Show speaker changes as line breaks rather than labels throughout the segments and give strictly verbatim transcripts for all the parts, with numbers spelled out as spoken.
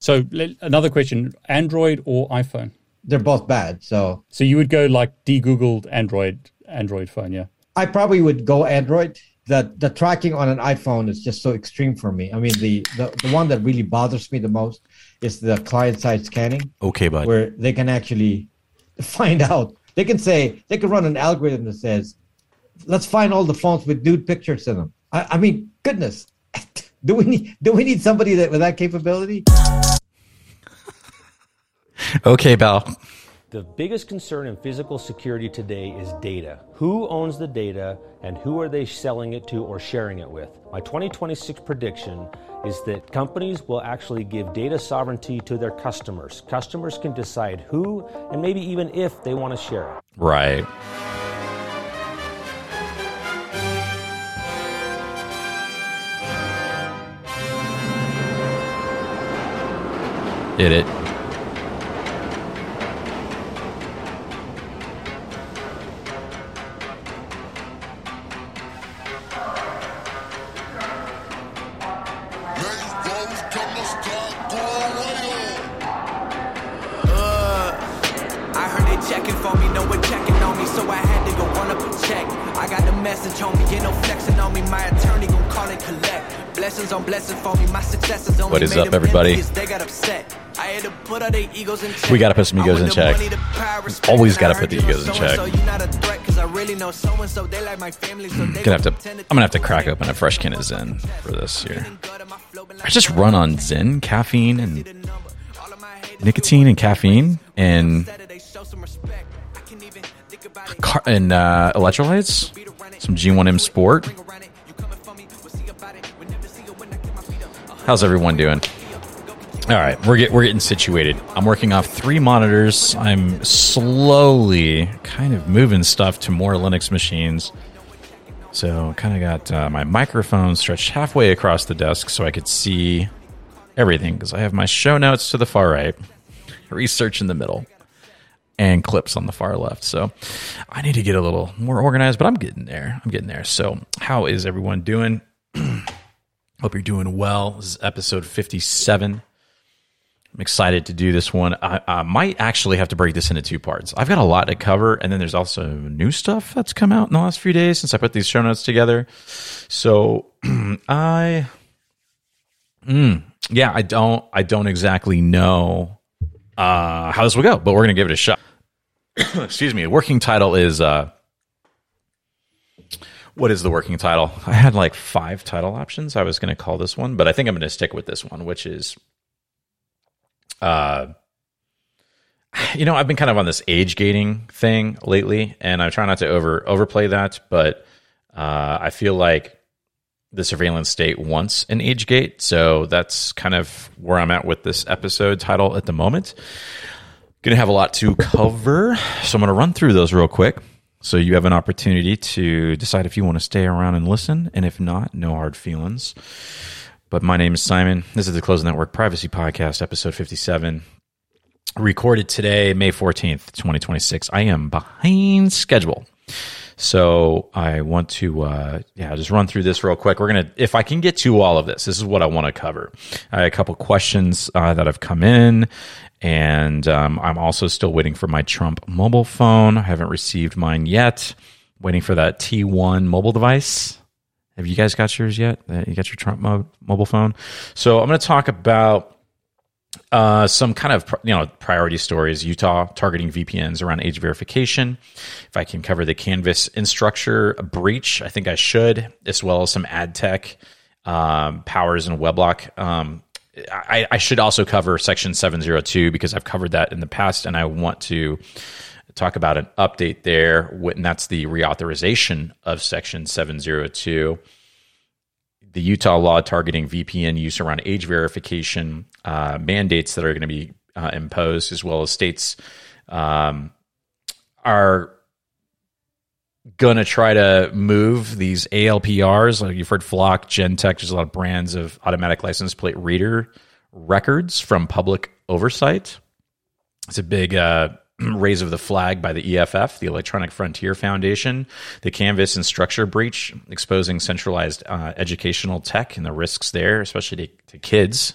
So another question, Android or iPhone?
They're both bad. So
so you would go like de-Googled Android, Android phone, yeah?
I probably would go Android. The the tracking on an iPhone is just so extreme for me. I mean, the, the, the one that really bothers me the most is the client-side scanning.
Okay, bud.
Where they can actually find out. They can say, they can run an algorithm that says, let's find all the phones with nude pictures in them. I, I mean, goodness. Do we need do we need somebody that with that capability?
Okay, Bal.
The biggest concern in physical security today is data. Who owns the data and who are they selling it to or sharing it with? My twenty twenty-six prediction is that companies will actually give data sovereignty to their customers. Customers can decide who and maybe even if they want to share it.
Right. Did it. What is up, everybody? We got to put some egos in check. Always got to put the egos in check. Gonna have to, I'm gonna have to crack open a fresh can of Zen for this here. I just run on Zen, caffeine, and nicotine and caffeine, and car- and uh, electrolytes. Some G one M Sport. How's everyone doing? All right, we're get, we're getting situated. I'm working off three monitors. I'm slowly kind of moving stuff to more Linux machines. So kind of got uh, my microphone stretched halfway across the desk so I could see everything, because I have my show notes to the far right, research in the middle, and clips on the far left. So I need to get a little more organized, but I'm getting there. I'm getting there. So how is everyone doing? Hope you're doing well. This is episode fifty-seven. I'm excited to do this one. I, I might actually have to break this into two parts. I've got a lot to cover, and then there's also new stuff that's come out in the last few days since I put these show notes together. So I, mm, yeah, I don't, I don't exactly know uh, how this will go, but we're gonna give it a shot. Excuse me. The working title is. Uh, What is the working title? I had like five title options I was going to call this one, but I think I'm going to stick with this one, which is, uh, you know, I've been kind of on this age gating thing lately, and I try not to over overplay that, but uh, I feel like the surveillance state wants an age gate, so that's kind of where I'm at with this episode title at the moment. Going to have a lot to cover, so I'm going to run through those real quick. So you have an opportunity to decide if you want to stay around and listen, and if not, no hard feelings. But my name is Simon. This is the Closed Network Privacy Podcast, episode fifty-seven. Recorded today, May fourteenth, twenty twenty-six. I am behind schedule. So I want to, uh, yeah, just run through this real quick. We're going to, if I can get to all of this, this is what I want to cover. I had a couple questions uh, that have come in. And um, I'm also still waiting for my Trump mobile phone. I haven't received mine yet. Waiting for that T one mobile device. Have you guys got yours yet? You got your Trump mo- mobile phone? So I'm going to talk about uh, some kind of you know priority stories. Utah targeting V P Ns around age verification. If I can cover the Canvas Instructure breach, I think I should, as well as some ad tech um, powers and WebLock. Um, I, I should also cover Section seven oh two because I've covered that in the past, and I want to talk about an update there, and that's the reauthorization of Section seven oh two. The Utah law targeting V P N use around age verification, uh, mandates that are going to be uh, imposed, as well as states um, are going to try to move these A L P Rs, like you've heard Flock, Gentek, there's a lot of brands of automatic license plate reader records from public oversight. It's a big uh, raise of the flag by the E F F, the Electronic Frontier Foundation, the Canvas Instructure breach, exposing centralized uh, educational tech and the risks there, especially to, to kids.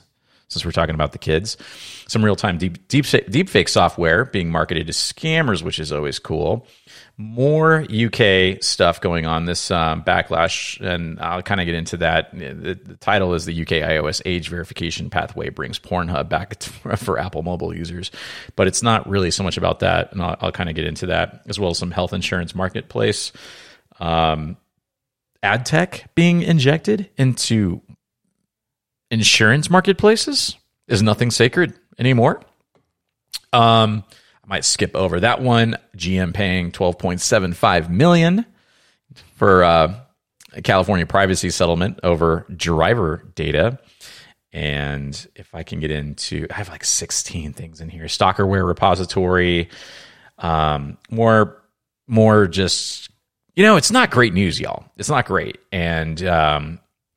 since we're talking about the kids. Some real-time deep, deep, deepfake software being marketed to scammers, which is always cool. More U K stuff going on, this um, backlash, and I'll kind of get into that. The, the title is the U K iOS age verification pathway brings Pornhub back to, for Apple mobile users. But it's not really so much about that, and I'll, I'll kind of get into that, as well as some health insurance marketplace. Um, ad tech being injected into insurance marketplaces is nothing sacred anymore. Um, I might skip over that one. G M paying twelve point seven five million dollars for uh, a California privacy settlement over driver data. And if I can get into, I have like sixteen things in here. Stalkerware repository, um, more, more just, you know, it's not great news, y'all. It's not great. And um,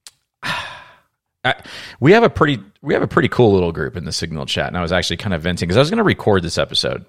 I, we have a pretty, we have a pretty cool little group in the Signal chat. And I was actually kind of venting because I was going to record this episode.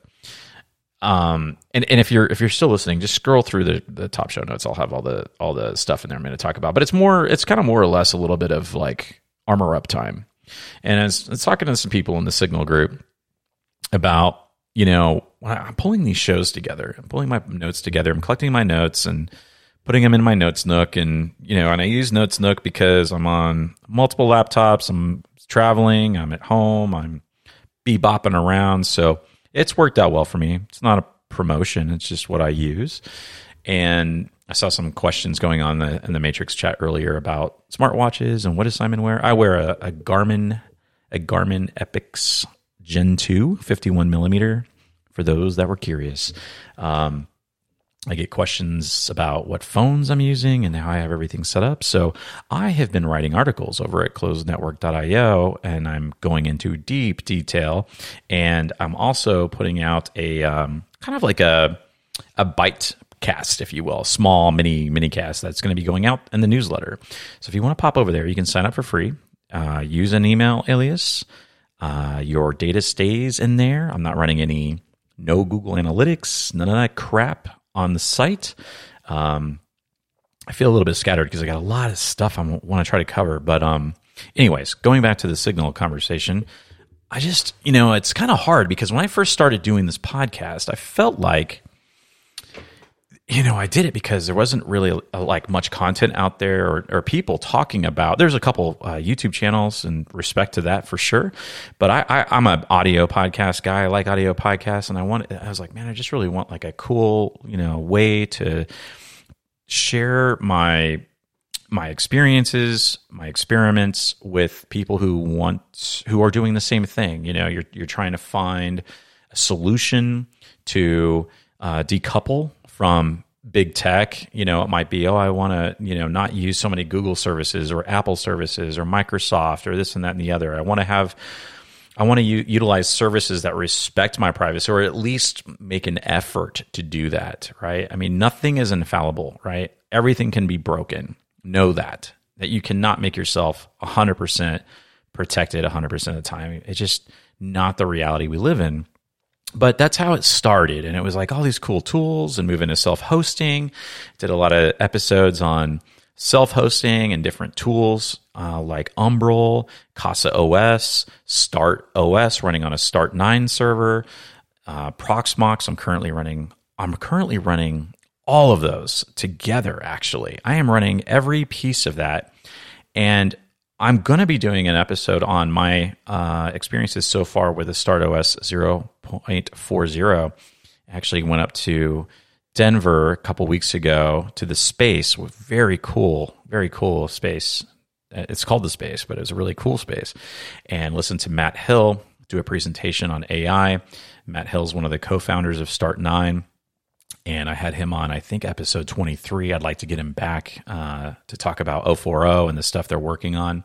Um, and, and if you're, if you're still listening, just scroll through the, the top show notes. I'll have all the, all the stuff in there I'm going to talk about, but it's more, it's kind of more or less a little bit of like armor up time. And I was, I was talking to some people in the Signal group about, you know, when I'm pulling these shows together, I'm pulling my notes together, I'm collecting my notes and putting them in my Notes Nook. And, you know, and I use Notes Nook because I'm on multiple laptops, I'm traveling, I'm at home, I'm bebopping around. So it's worked out well for me. It's not a promotion, it's just what I use. And I saw some questions going on in the, in the Matrix chat earlier about smartwatches and what does Simon wear? I wear a, a Garmin, a Garmin Epix Gen two fifty-one millimeter for those that were curious. Um, I get questions about what phones I'm using and how I have everything set up. So I have been writing articles over at closed network dot io, and I'm going into deep detail. And I'm also putting out a um, kind of like a a bite cast, if you will, small mini mini cast that's going to be going out in the newsletter. So if you want to pop over there, you can sign up for free. Uh, use an email alias. Uh, your data stays in there. I'm not running any no Google Analytics, none of that crap on the site. Um, I feel a little bit scattered because I got a lot of stuff I want to try to cover. But um, anyways, going back to the Signal conversation, I just, you know, it's kind of hard because when I first started doing this podcast, I felt like, you know, I did it because there wasn't really uh, like much content out there or, or people talking about. There's a couple uh, YouTube channels and respect to that for sure. But I, I, I'm an audio podcast guy. I like audio podcasts, and I want. I was like, man, I just really want like a cool, you know, way to share my my experiences, my experiments with people who want who are doing the same thing. You know, you're you're trying to find a solution to uh, decouple from big tech. You know, it might be, oh, I want to, you know, not use so many Google services or Apple services or Microsoft or this and that and the other. I want to have, I want to u- utilize services that respect my privacy, or at least make an effort to do that, right? I mean, nothing is infallible, right? Everything can be broken. Know that, that you cannot make yourself one hundred percent protected one hundred percent of the time. It's just not the reality we live in. But that's how it started. And it was like all these cool tools and moving to self-hosting. Did a lot of episodes on self-hosting and different tools uh, like Umbrel, Casa O S, Start O S, running on a Start nine server, uh, Proxmox. I'm currently running, I'm currently running all of those together, actually. I am running every piece of that. And I'm going to be doing an episode on my uh, experiences so far with the StartOS zero point forty. I actually went up to Denver a couple weeks ago to the space, with very cool, very cool space. It's called the space, but it was a really cool space. And listened to Matt Hill do a presentation on A I. Matt Hill is one of the co-founders of Start nine. And I had him on, I think, episode twenty-three. I'd like to get him back uh, to talk about O four O and the stuff they're working on.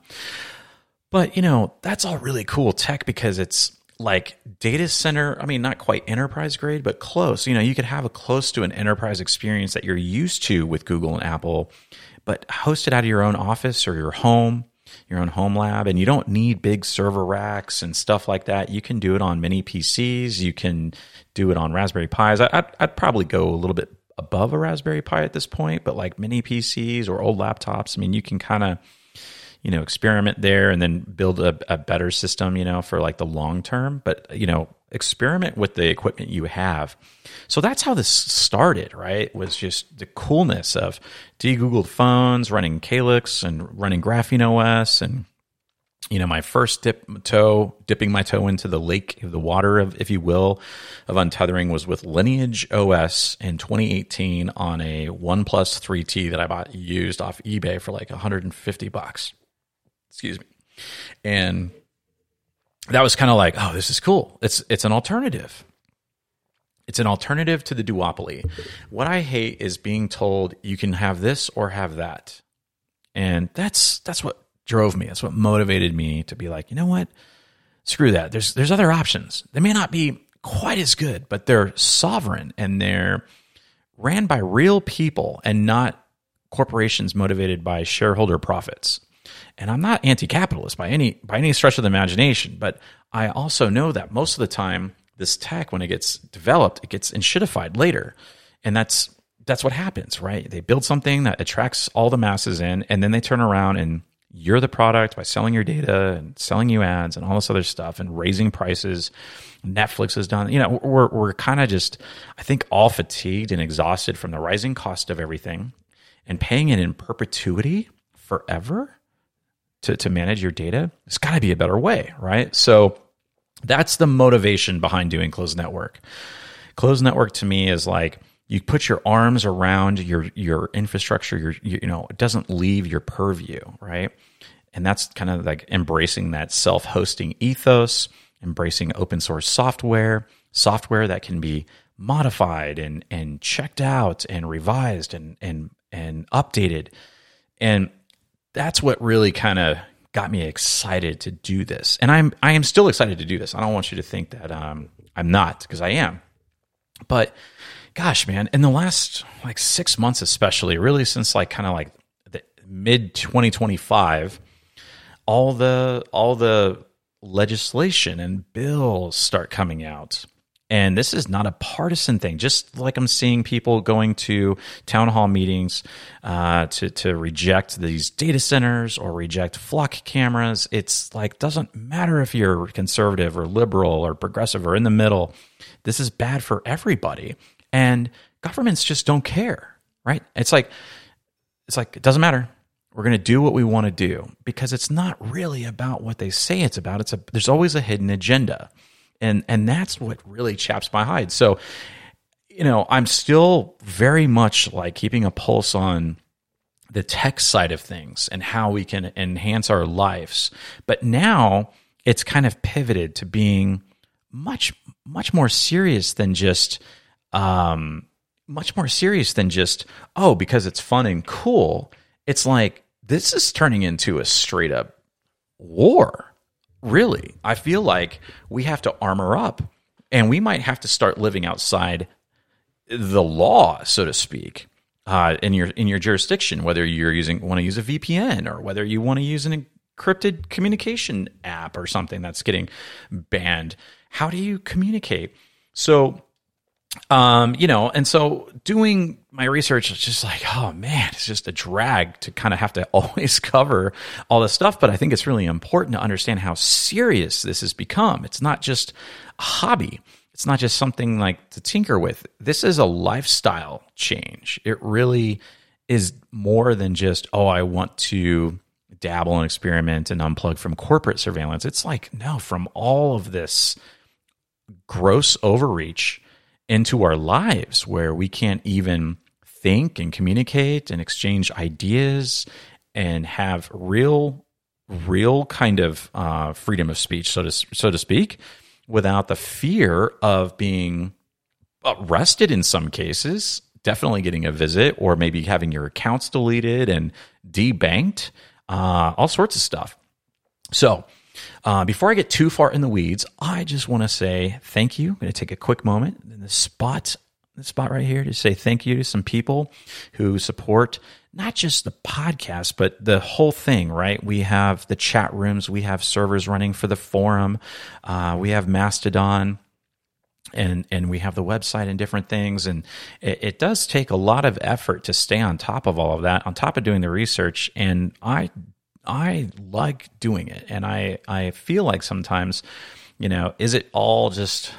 But, you know, that's all really cool tech because it's like data center, I mean, not quite enterprise grade, but close. You know, you could have a close to an enterprise experience that you're used to with Google and Apple, but hosted out of your own office or your home, your own home lab, and you don't need big server racks and stuff like that. You can do it on mini P Cs. You can do it on Raspberry Pis. I'd, I'd probably go a little bit above a Raspberry Pi at this point, but like mini P Cs or old laptops, I mean, you can kind of, you know, experiment there and then build a, a better system, you know, for like the long term. But, you know, experiment with the equipment you have. So that's how this started, right? Was just the coolness of de-Googled phones, running Calyx and running Graphene O S, and you know, my first dip toe, dipping my toe into the lake, the water of, if you will, of untethering was with Lineage O S in twenty eighteen on a OnePlus three T that I bought used off eBay for like one hundred fifty bucks. Excuse me. And that was kind of like, oh, this is cool. It's it's an alternative. It's an alternative to the duopoly. What I hate is being told you can have this or have that. And that's that's what drove me. That's what motivated me to be like, you know what? Screw that. There's there's other options. They may not be quite as good, but they're sovereign and they're ran by real people and not corporations motivated by shareholder profits. And I'm not anti-capitalist by any by any stretch of the imagination, but I also know that most of the time this tech, when it gets developed, it gets enshittified later. And that's that's what happens, right? They build something that attracts all the masses in, and then they turn around and you're the product by selling your data and selling you ads and all this other stuff and raising prices. Netflix has done, you know, we're we're kind of just, I think, all fatigued and exhausted from the rising cost of everything and paying it in perpetuity forever to, to manage your data. There's got to be a better way, right? So that's the motivation behind doing Closed Network. Closed Network to me is like, you put your arms around your your infrastructure. Your you, you know it doesn't leave your purview, right? And that's kind of like embracing that self-hosting ethos, embracing open source software, software that can be modified and and checked out and revised and and and updated. And that's what really kind of got me excited to do this. And I'm I am still excited to do this. I don't want you to think that um, I'm not, because I am, but. Gosh, man, in the last like six months, especially, really since like kind of like the mid twenty twenty-five, all the all the legislation and bills start coming out. And this is not a partisan thing. Just like I'm seeing people going to town hall meetings uh, to to reject these data centers or reject flock cameras. It's like, doesn't matter if you're conservative or liberal or progressive or in the middle. This is bad for everybody. And governments just don't care, right? It's like, it's like, it doesn't matter. We're going to do what we want to do, because it's not really about what they say it's about. It's a, there's always a hidden agenda. And, and that's what really chaps my hide. So, you know, I'm still very much like keeping a pulse on the tech side of things and how we can enhance our lives. But now it's kind of pivoted to being much, much more serious than just, Um, much more serious than just, oh, because it's fun and cool. It's like, this is turning into a straight up war. Really. I feel like we have to armor up, and we might have to start living outside the law, so to speak, uh, in your, in your jurisdiction, whether you're using, want to use a V P N, or whether you want to use an encrypted communication app or something that's getting banned. How do you communicate? So, Um, you know, and so doing my research is just like, oh man, it's just a drag to kind of have to always cover all this stuff. But I think it's really important to understand how serious this has become. It's not just a hobby. It's not just something like to tinker with. This is a lifestyle change. It really is more than just, oh, I want to dabble and experiment and unplug from corporate surveillance. It's like, no, from all of this gross overreach into our lives, where we can't even think and communicate and exchange ideas and have real, real kind of uh, freedom of speech, so to so to speak, without the fear of being arrested in some cases, definitely getting a visit, or maybe having your accounts deleted and debanked, uh, all sorts of stuff. So, Uh, before I get too far in the weeds, I just want to say thank you. I'm going to take a quick moment in the spot, the spot right here, to say thank you to some people who support not just the podcast, but the whole thing, right? We have the chat rooms, we have servers running for the forum, uh, we have Mastodon, and and we have the website and different things. And it, it does take a lot of effort to stay on top of all of that, on top of doing the research. And I I like doing it. And I, I feel like sometimes, you know, is it all just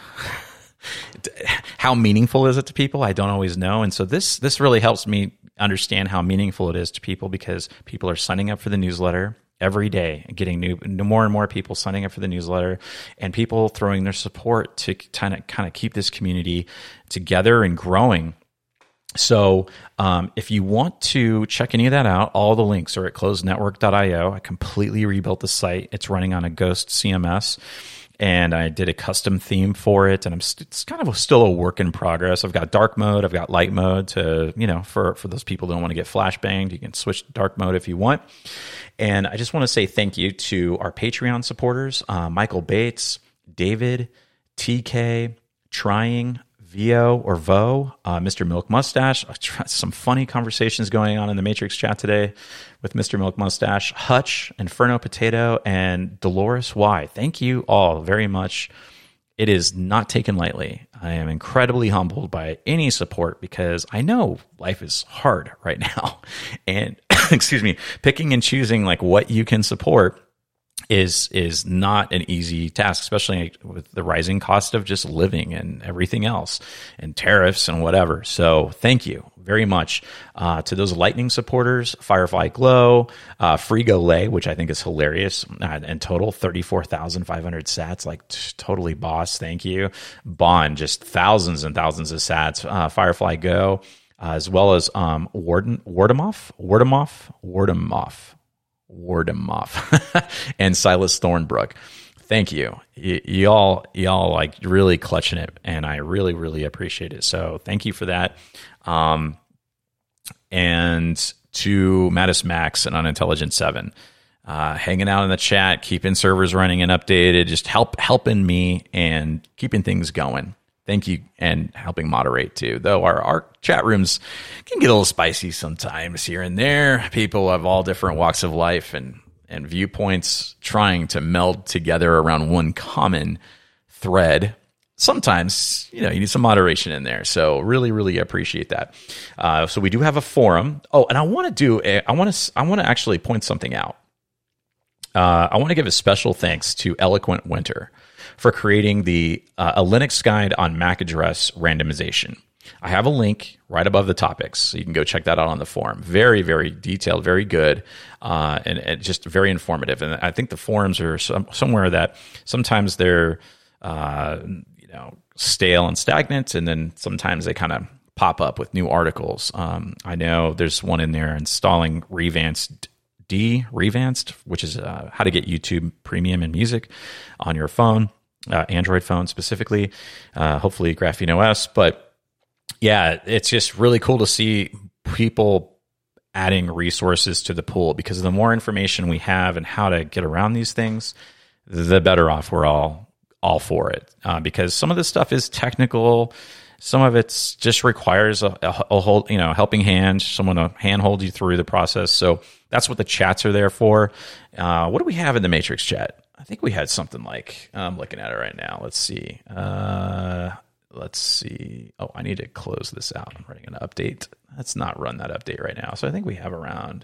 how meaningful is it to people? I don't always know. And so this this really helps me understand how meaningful it is to people, because people are signing up for the newsletter every day and getting new more and more people signing up for the newsletter, and people throwing their support to kind of kind of keep this community together and growing. So um, if you want to check any of that out, all the links are at closed network dot io. I completely rebuilt the site. It's running on a Ghost C M S. And I did a custom theme for it, and I'm st- it's kind of still a work in progress. I've got dark mode, I've got light mode to, you know, for, for those people who don't want to get flashbanged, you can switch to dark mode if you want. And I just want to say thank you to our Patreon supporters, uh, Michael Bates, David, T K, Trying, Vio or Vo, uh, Mister Milk Mustache. Some funny conversations going on in the Matrix chat today with Mister Milk Mustache, Hutch, Inferno Potato, and Dolores Y. Thank you all very much. It is not taken lightly. I am incredibly humbled by any support, because I know life is hard right now. And excuse me, picking and choosing like what you can support is is not an easy task, especially with the rising cost of just living and everything else, and tariffs and whatever. So thank you very much uh, to those Lightning supporters, Firefly Glow, uh, Frigolay, which I think is hilarious, uh, in total thirty-four thousand five hundred sats, like t- totally boss, thank you. Bond, just thousands and thousands of sats. Uh, Firefly Go, uh, as well as um, Warden, Wardemoff, Wardemoff, Wardemoff. Wardemoff and Silas Thornbrook. Thank you. Y- y'all, y'all like really clutching it, and I really, really appreciate it. So thank you for that. Um, and to Mattis Max and Unintelligent Seven, uh, hanging out in the chat, keeping servers running and updated, just help helping me and keeping things going. Thank you, and helping moderate too. Though our, our chat rooms can get a little spicy sometimes here and there. People of all different walks of life and, and viewpoints trying to meld together around one common thread. Sometimes, you know, you need some moderation in there. So really, really appreciate that. Uh, so we do have a forum. Oh, and I want to do, a, I want to, I want to actually point something out. Uh, I want to give a special thanks to Eloquent Winter for creating the uh, a Linux guide on M A C address randomization. I have a link right above the topics, so you can go check that out on the forum. Very, very detailed, very good, uh, and, and just very informative. And I think the forums are some, somewhere that sometimes they're uh, you know stale and stagnant, and then sometimes they kind of pop up with new articles. Um, I know there's one in there, installing Revanced D, Revanced, which is uh, how to get YouTube Premium and music on your phone. Uh, Android phone specifically, uh, hopefully Graphene O S. But yeah, it's just really cool to see people adding resources to the pool, because the more information we have and how to get around these things, the better off we're all all for it. Uh, because some of this stuff is technical. Some of it's just requires a, a, a whole, you know, helping hand, someone to handhold you through the process. So that's what the chats are there for. Uh, what do we have in the Matrix chat? I think we had something like, I'm looking at it right now. Let's see. Uh, let's see. Oh, I need to close this out. I'm running an update. Let's not run that update right now. So I think we have around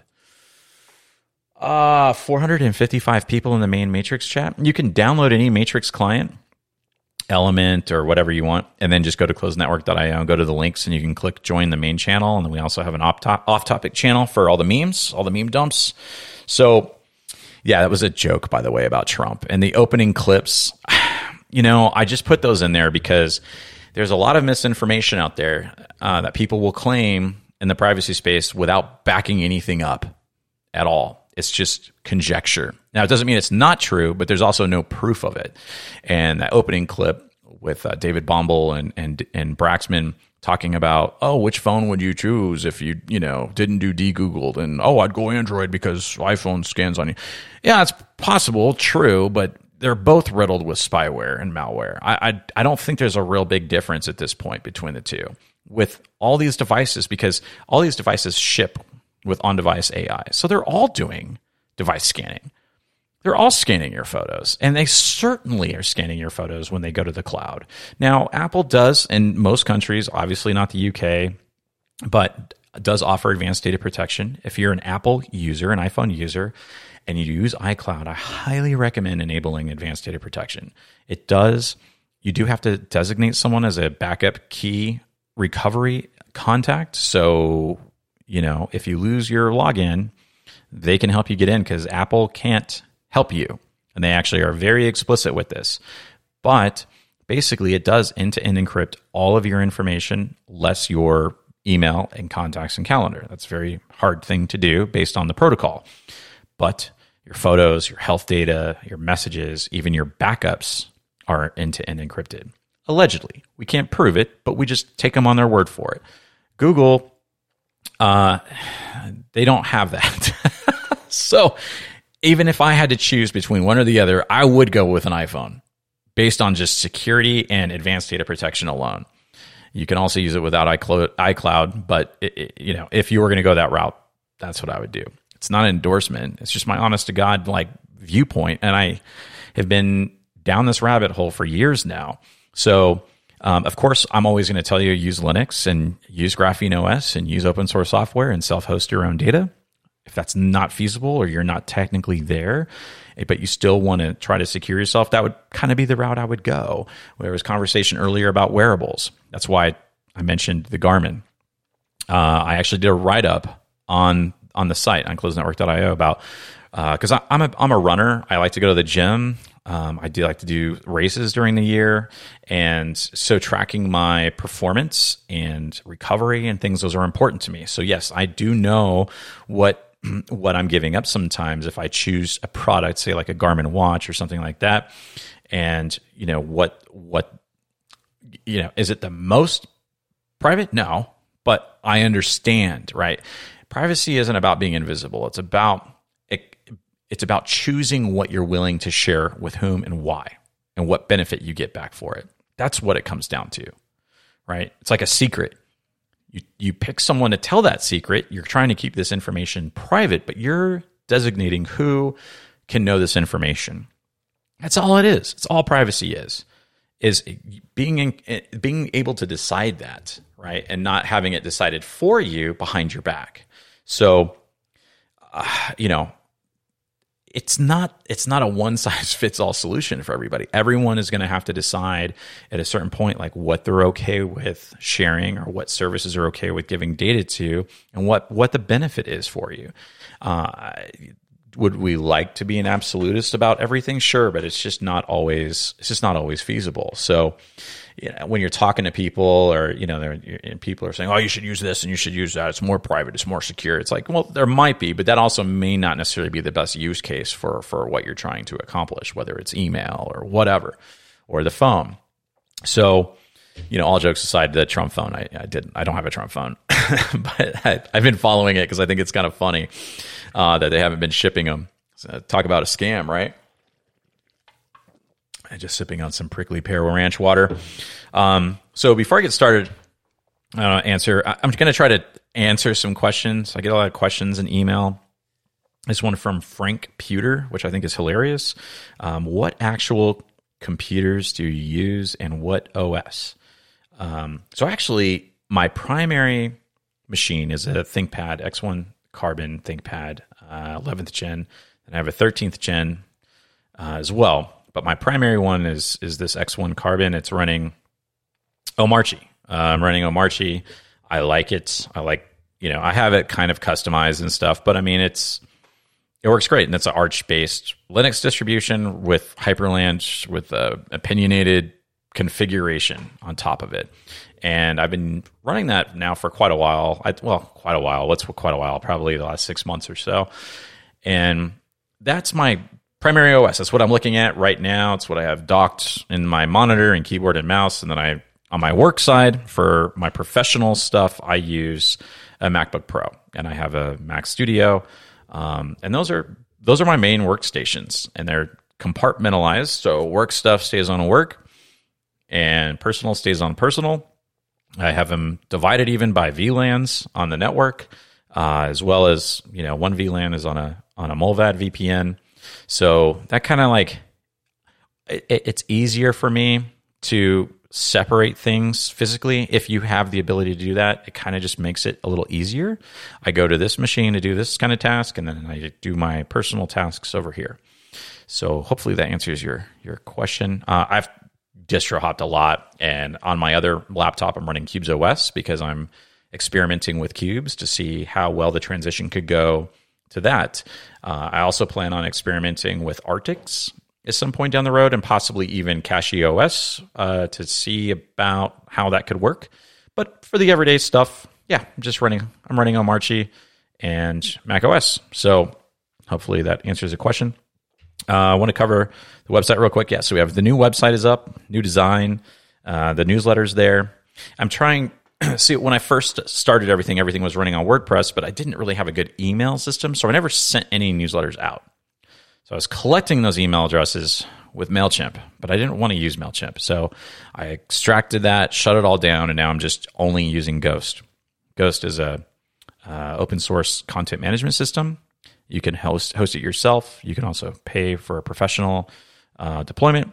uh, four hundred fifty-five people in the main Matrix chat. You can download any Matrix client, Element or whatever you want, and then just go to closed network dot io and go to the links, and you can click join the main channel. And then we also have an off-topic channel for all the memes, all the meme dumps. So yeah, that was a joke, by the way, about Trump. And the opening clips, you know, I just put those in there because there's a lot of misinformation out there uh, that people will claim in the privacy space without backing anything up at all. It's just conjecture. Now, it doesn't mean it's not true, but there's also no proof of it. And that opening clip with uh, David Bombal and, and, and Braxman talking about, oh, which phone would you choose if you, you know, didn't do de-Googled? And, oh, I'd go Android because iPhone scans on you. Yeah, it's possible, true, but they're both riddled with spyware and malware. I, I, I don't think there's a real big difference at this point between the two. With all these devices, because all these devices ship with on-device A I. So they're all doing device scanning. They're all scanning your photos, and they certainly are scanning your photos when they go to the cloud. Now, Apple does, in most countries, obviously not the U K, but does offer advanced data protection. If you're an Apple user, an iPhone user, and you use iCloud, I highly recommend enabling advanced data protection. It does, you do have to designate someone as a backup key recovery contact. So, you know, if you lose your login, they can help you get in because Apple can't help you. And they actually are very explicit with this. But basically, it does end-to-end encrypt all of your information, less your email and contacts and calendar. That's a very hard thing to do based on the protocol. But your photos, your health data, your messages, even your backups are end-to-end encrypted. Allegedly. We can't prove it, but we just take them on their word for it. Google, uh, they don't have that. So even if I had to choose between one or the other, I would go with an iPhone based on just security and advanced data protection alone. You can also use it without iCloud, but it, it, you know, if you were going to go that route, that's what I would do. It's not an endorsement. It's just my honest to God like viewpoint, and I have been down this rabbit hole for years now. So, um, of course, I'm always going to tell you use Linux and use Graphene O S and use open source software and self-host your own data. If that's not feasible or you're not technically there, but you still want to try to secure yourself, that would kind of be the route I would go. There was conversation earlier about wearables. That's why I mentioned the Garmin. Uh, I actually did a write-up on on the site on closed network dot io about because uh, I'm a I'm a runner. I like to go to the gym. Um, I do like to do races during the year, and so tracking my performance and recovery and things, those are important to me. So yes, I do know what what I'm giving up sometimes if I choose a product, say like a Garmin watch or something like that. And, you know, what, what, you know, is it the most private? No, but I understand, right? Privacy isn't about being invisible. It's about, it, it's about choosing what you're willing to share with whom and why, and what benefit you get back for it. That's what it comes down to, right? It's like a secret. You you pick someone to tell that secret. You're trying to keep this information private, but you're designating who can know this information. That's all it is. It's all privacy is, is being in, being able to decide that, right? And not having it decided for you behind your back. So, uh, you know, it's not it's not a one-size-fits-all solution for everybody. Everyone is going to have to decide at a certain point like what they're okay with sharing or what services are okay with giving data to, and what, what the benefit is for you. Uh, would we like to be an absolutist about everything? Sure, but it's just not always it's just not always feasible. So, you know, when you're talking to people, or you know, and people are saying, "Oh, you should use this and you should use that. It's more private. It's more secure." It's like, well, there might be, but that also may not necessarily be the best use case for for what you're trying to accomplish, whether it's email or whatever, or the phone. So, you know, all jokes aside, the Trump phone, I, I didn't, I don't have a Trump phone, but I, I've been following it because I think it's kind of funny uh, that they haven't been shipping them. So, talk about a scam, right? Just sipping on some prickly pear ranch water. Um, so before I get started, I don't know, answer. I'm going to try to answer some questions. I get a lot of questions in email. This one from Frank Pewter, which I think is hilarious. Um, what actual computers do you use, and what O S? Um, so actually, my primary machine is a ThinkPad X one Carbon ThinkPad, uh, eleventh gen, and I have a thirteenth gen uh, as well. But my primary one is is this X one Carbon. It's running Omarchy. Uh, I'm running Omarchy. I like it. I like, you know, I have it kind of customized and stuff, but I mean, it's it works great. And it's an Arch-based Linux distribution with Hyperland, with a opinionated configuration on top of it. And I've been running that now for quite a while. I, well, quite a while. What's quite a while? Probably the last six months or so. And that's my primary O S. That's what I'm looking at right now. It's what I have docked in my monitor and keyboard and mouse. And then I, on my work side, for my professional stuff, I use a MacBook Pro, and I have a Mac Studio. Um, and those are those are my main workstations, and they're compartmentalized. So work stuff stays on work, and personal stays on personal. I have them divided even by V LANs on the network, uh, as well as, you know, one V LAN is on a on a Mullvad V P N. So that kind of like, it, it's easier for me to separate things physically. If you have the ability to do that, it kind of just makes it a little easier. I go to this machine to do this kind of task, and then I do my personal tasks over here. So hopefully that answers your your question. Uh, I've distro hopped a lot, and on my other laptop, I'm running Cubes O S because I'm experimenting with Cubes to see how well the transition could go to that. Uh, I also plan on experimenting with Arctics at some point down the road, and possibly even CachyOS uh, to see about how that could work. But for the everyday stuff, yeah, I'm just running. I'm running on Archie and macOS. So hopefully that answers the question. Uh, I want to cover the website real quick. Yeah, so we have the new website is up, new design, uh, the newsletter's there. I'm trying. See, when I first started everything, everything was running on WordPress, but I didn't really have a good email system, so I never sent any newsletters out. So I was collecting those email addresses with MailChimp, but I didn't want to use MailChimp. So I extracted that, shut it all down, and now I'm just only using Ghost. Ghost is a uh, open source content management system. You can host host it yourself. You can also pay for a professional uh, deployment.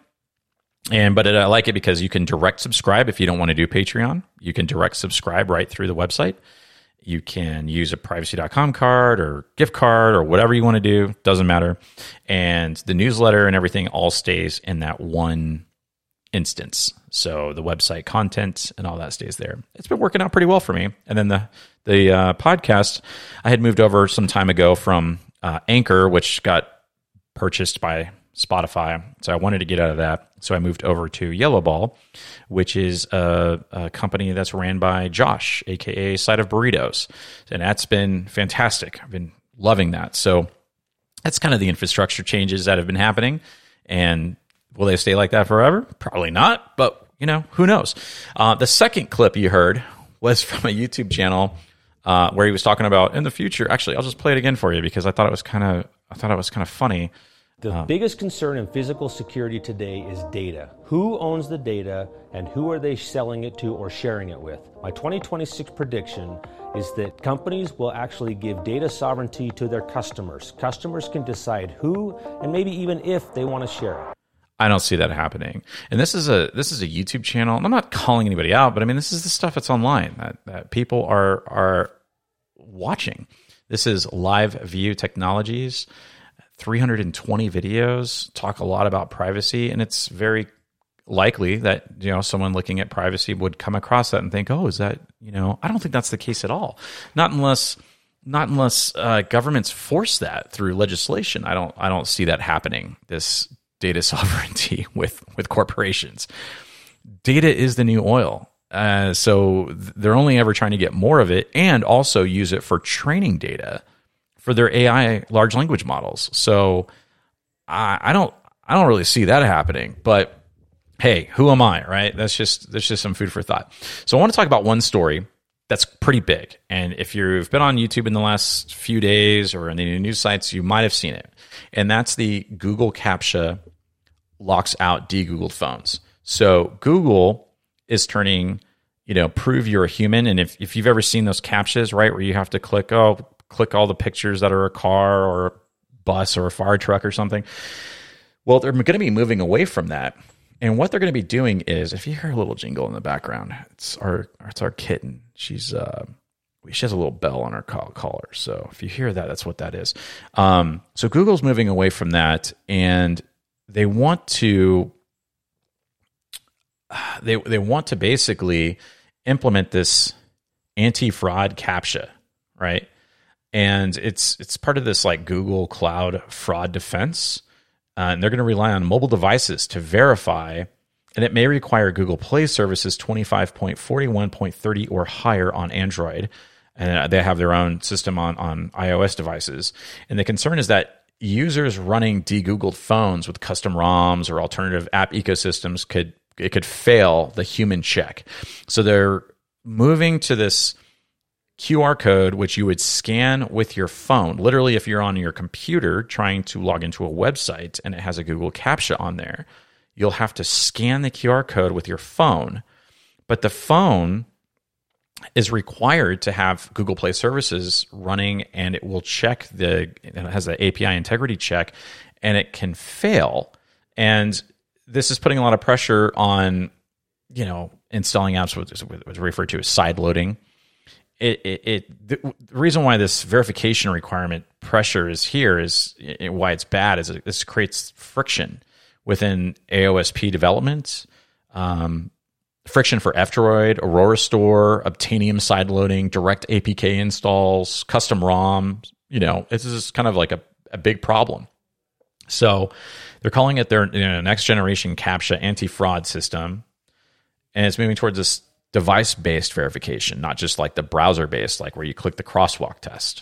And but it, I like it because you can direct subscribe if you don't want to do Patreon. You can direct subscribe right through the website. You can use a privacy dot com card or gift card or whatever you want to do. Doesn't matter. And the newsletter and everything all stays in that one instance. So the website content and all that stays there. It's been working out pretty well for me. And then the the uh, podcast, I had moved over some time ago from uh, Anchor, which got purchased by Spotify. So I wanted to get out of that. So I moved over to Yellowball, which is a, a company that's ran by Josh, a k a. Side of Burritos. And that's been fantastic. I've been loving that. So that's kind of the infrastructure changes that have been happening. And will they stay like that forever? Probably not. But, you know, who knows? Uh, the second clip you heard was from a YouTube channel uh, where he was talking about in the future. Actually, I'll just play it again for you because I thought it was kind of I thought it was kind of funny.
The um, biggest concern in physical security today is data. Who owns the data and who are they selling it to or sharing it with? My twenty twenty-six prediction is that companies will actually give data sovereignty to their customers. Customers can decide who and maybe even if they want to share it.
I don't see that happening. And this is a this is a YouTube channel. And I'm not calling anybody out, but I mean this is the stuff that's online that, that people are are watching. This is Live View Technologies. three hundred twenty videos, talk a lot about privacy, and it's very likely that, you know, someone looking at privacy would come across that and think, oh, is that, you know, I don't think that's the case at all. Not unless not unless uh, governments force that through legislation. I don't I don't see that happening, this data sovereignty with, with corporations. Data is the new oil. Uh, so they're only ever trying to get more of it and also use it for training data for their A I large language models. So I, I don't I don't really see that happening. But hey, who am I, right? That's just that's just some food for thought. So I want to talk about one story that's pretty big. And if you've been on YouTube in the last few days or in any news sites, you might have seen it. And that's the Google CAPTCHA locks out de-Googled phones. So Google is turning, you know, prove you're a human. And if, if you've ever seen those CAPTCHAs, right, where you have to click, oh, click all the pictures that are a car or a bus or a fire truck or something. Well, they're going to be moving away from that. And what they're going to be doing is, if you hear a little jingle in the background, it's our it's our kitten. She's uh, she has a little bell on her collar. So if you hear that, that's what that is. Um, so Google's moving away from that, and they want to they they want to basically implement this anti-fraud CAPTCHA, right? And it's it's part of this like Google Cloud fraud defense. Uh, and they're going to rely on mobile devices to verify, and it may require Google Play services twenty-five point forty-one point thirty or higher on Android. And they have their own system on, on iOS devices. And the concern is that users running de-Googled phones with custom ROMs or alternative app ecosystems could it could fail the human check. So they're moving to this Q R code, which you would scan with your phone. Literally, if you're on your computer trying to log into a website and it has a Google CAPTCHA on there, you'll have to scan the Q R code with your phone. But the phone is required to have Google Play services running, and it will check the, it has an A P I integrity check, and it can fail. And this is putting a lot of pressure on you know, installing apps was, was referred to as side loading. It, it, it the, the reason why this verification requirement pressure is here is it, why it's bad is it, this creates friction within A O S P development, um, friction for F-Droid, Aurora Store, Obtainium sideloading, direct A P K installs, custom ROM. You know, this is kind of like a, a big problem. So they're calling it their you know, next generation CAPTCHA anti-fraud system, and it's moving towards this device-based verification, not just like the browser-based, like where you click the crosswalk test.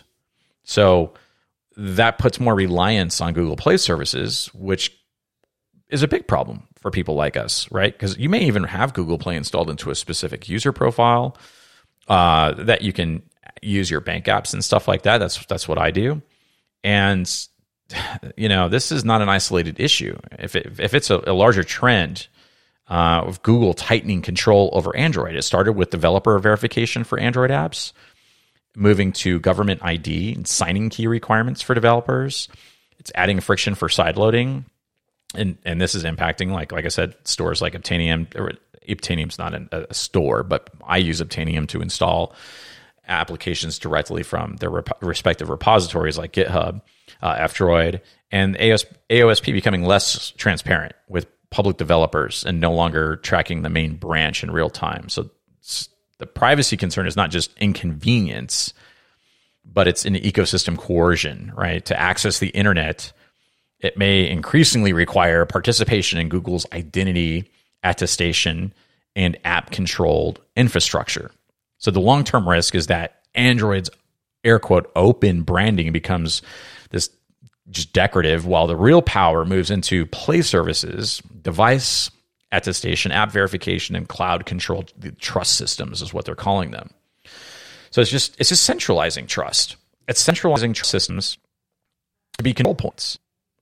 So that puts more reliance on Google Play services, which is a big problem for people like us, right? Because you may even have Google Play installed into a specific user profile uh, that you can use your bank apps and stuff like that. That's that's what I do. And, you know, this is not an isolated issue. If, it, if it's a, a larger trend, Uh, of Google tightening control over Android. It started with developer verification for Android apps, moving to government I D and signing key requirements for developers. It's adding friction for sideloading, and and this is impacting, like like I said, stores like Obtainium. Obtainium's not an, a store, but I use Obtainium to install applications directly from their rep- respective repositories like GitHub, uh, F-Droid, and A O S P becoming less transparent with public developers and no longer tracking the main branch in real time. So the privacy concern is not just inconvenience, but it's an ecosystem coercion, right? To access the internet, it may increasingly require participation in Google's identity attestation and app-controlled infrastructure. So the long-term risk is that Android's air quote open branding becomes this just decorative, while the real power moves into Play services, device attestation, app verification, and cloud-controlled trust systems is what they're calling them. So it's just it's just centralizing trust. It's centralizing trust systems to be control points.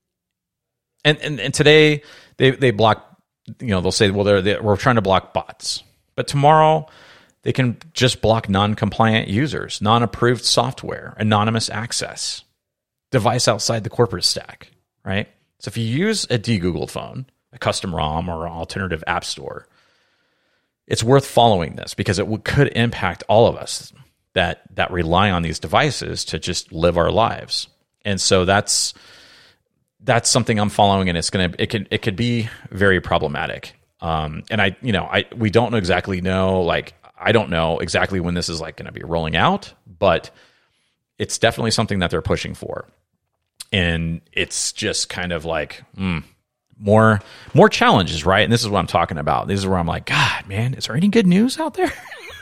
And and, and today they they block. You know, they'll say, well, they're, they're, we're trying to block bots, but tomorrow they can just block non-compliant users, non-approved software, anonymous access, device outside the corporate stack, right? So if you use a de-Googled phone, a custom ROM or an alternative app store, it's worth following this because it w- could impact all of us that that rely on these devices to just live our lives. And so that's that's something I'm following, and it's gonna it could it could be very problematic. Um, and I you know I we don't exactly know like I don't know exactly when this is like going to be rolling out, but it's definitely something that they're pushing for. And it's just kind of like mm, more more challenges, right? And this is what I'm talking about. This is where I'm like, God, man, is there any good news out there?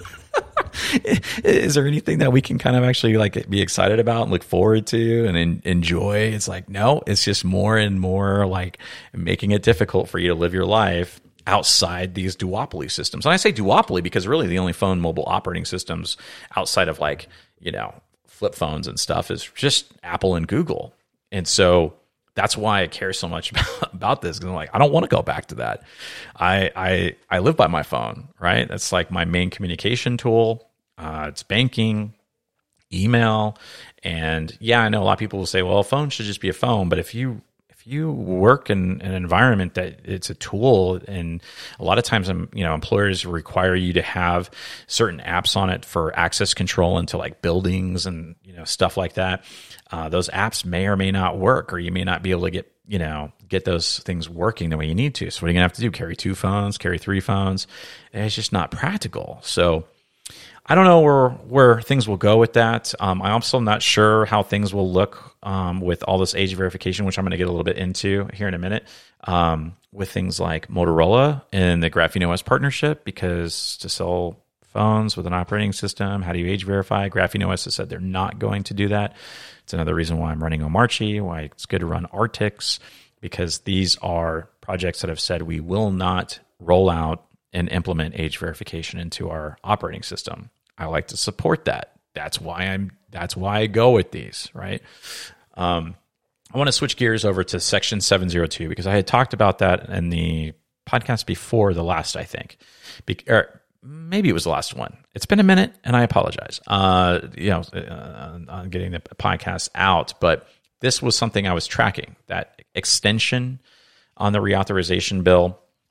Is there anything that we can kind of actually like be excited about and look forward to and en- enjoy? It's like, no, it's just more and more like making it difficult for you to live your life outside these duopoly systems. And I say duopoly because really the only phone mobile operating systems outside of like, you know, flip phones and stuff is just Apple and Google. And so that's why I care so much about, about this. Because I'm like, I don't want to go back to that. I, I I live by my phone, right? That's like my main communication tool. Uh, it's banking, email, and yeah, I know a lot of people will say, well, a phone should just be a phone. But if you if you work in an environment that it's a tool, and a lot of times, you know, employers require you to have certain apps on it for access control into like buildings and you know stuff like that. Uh, those apps may or may not work, or you may not be able to get, you know, get those things working the way you need to. So what are you gonna have to do? Carry two phones, carry three phones? And it's just not practical. So I don't know where where things will go with that. Um, I'm also not sure how things will look um, with all this age verification, which I'm going to get a little bit into here in a minute, um, with things like Motorola and the Graphene O S partnership, because to sell phones with an operating system, how do you age verify? Graphene O S has said they're not going to do that. It's another reason why I'm running Omarchy, why it's good to run Artix, because these are projects that have said we will not roll out and implement age verification into our operating system. I like to support that. That's why I'm. That's why I go with these, right? Um, I want to switch gears over to Section seven oh two because I had talked about that in the podcast before the last, I think, Be- or maybe it was the last one. It's been a minute, and I apologize. Uh, you know, uh, on getting the podcast out, but this was something I was tracking. That extension on the reauthorization bill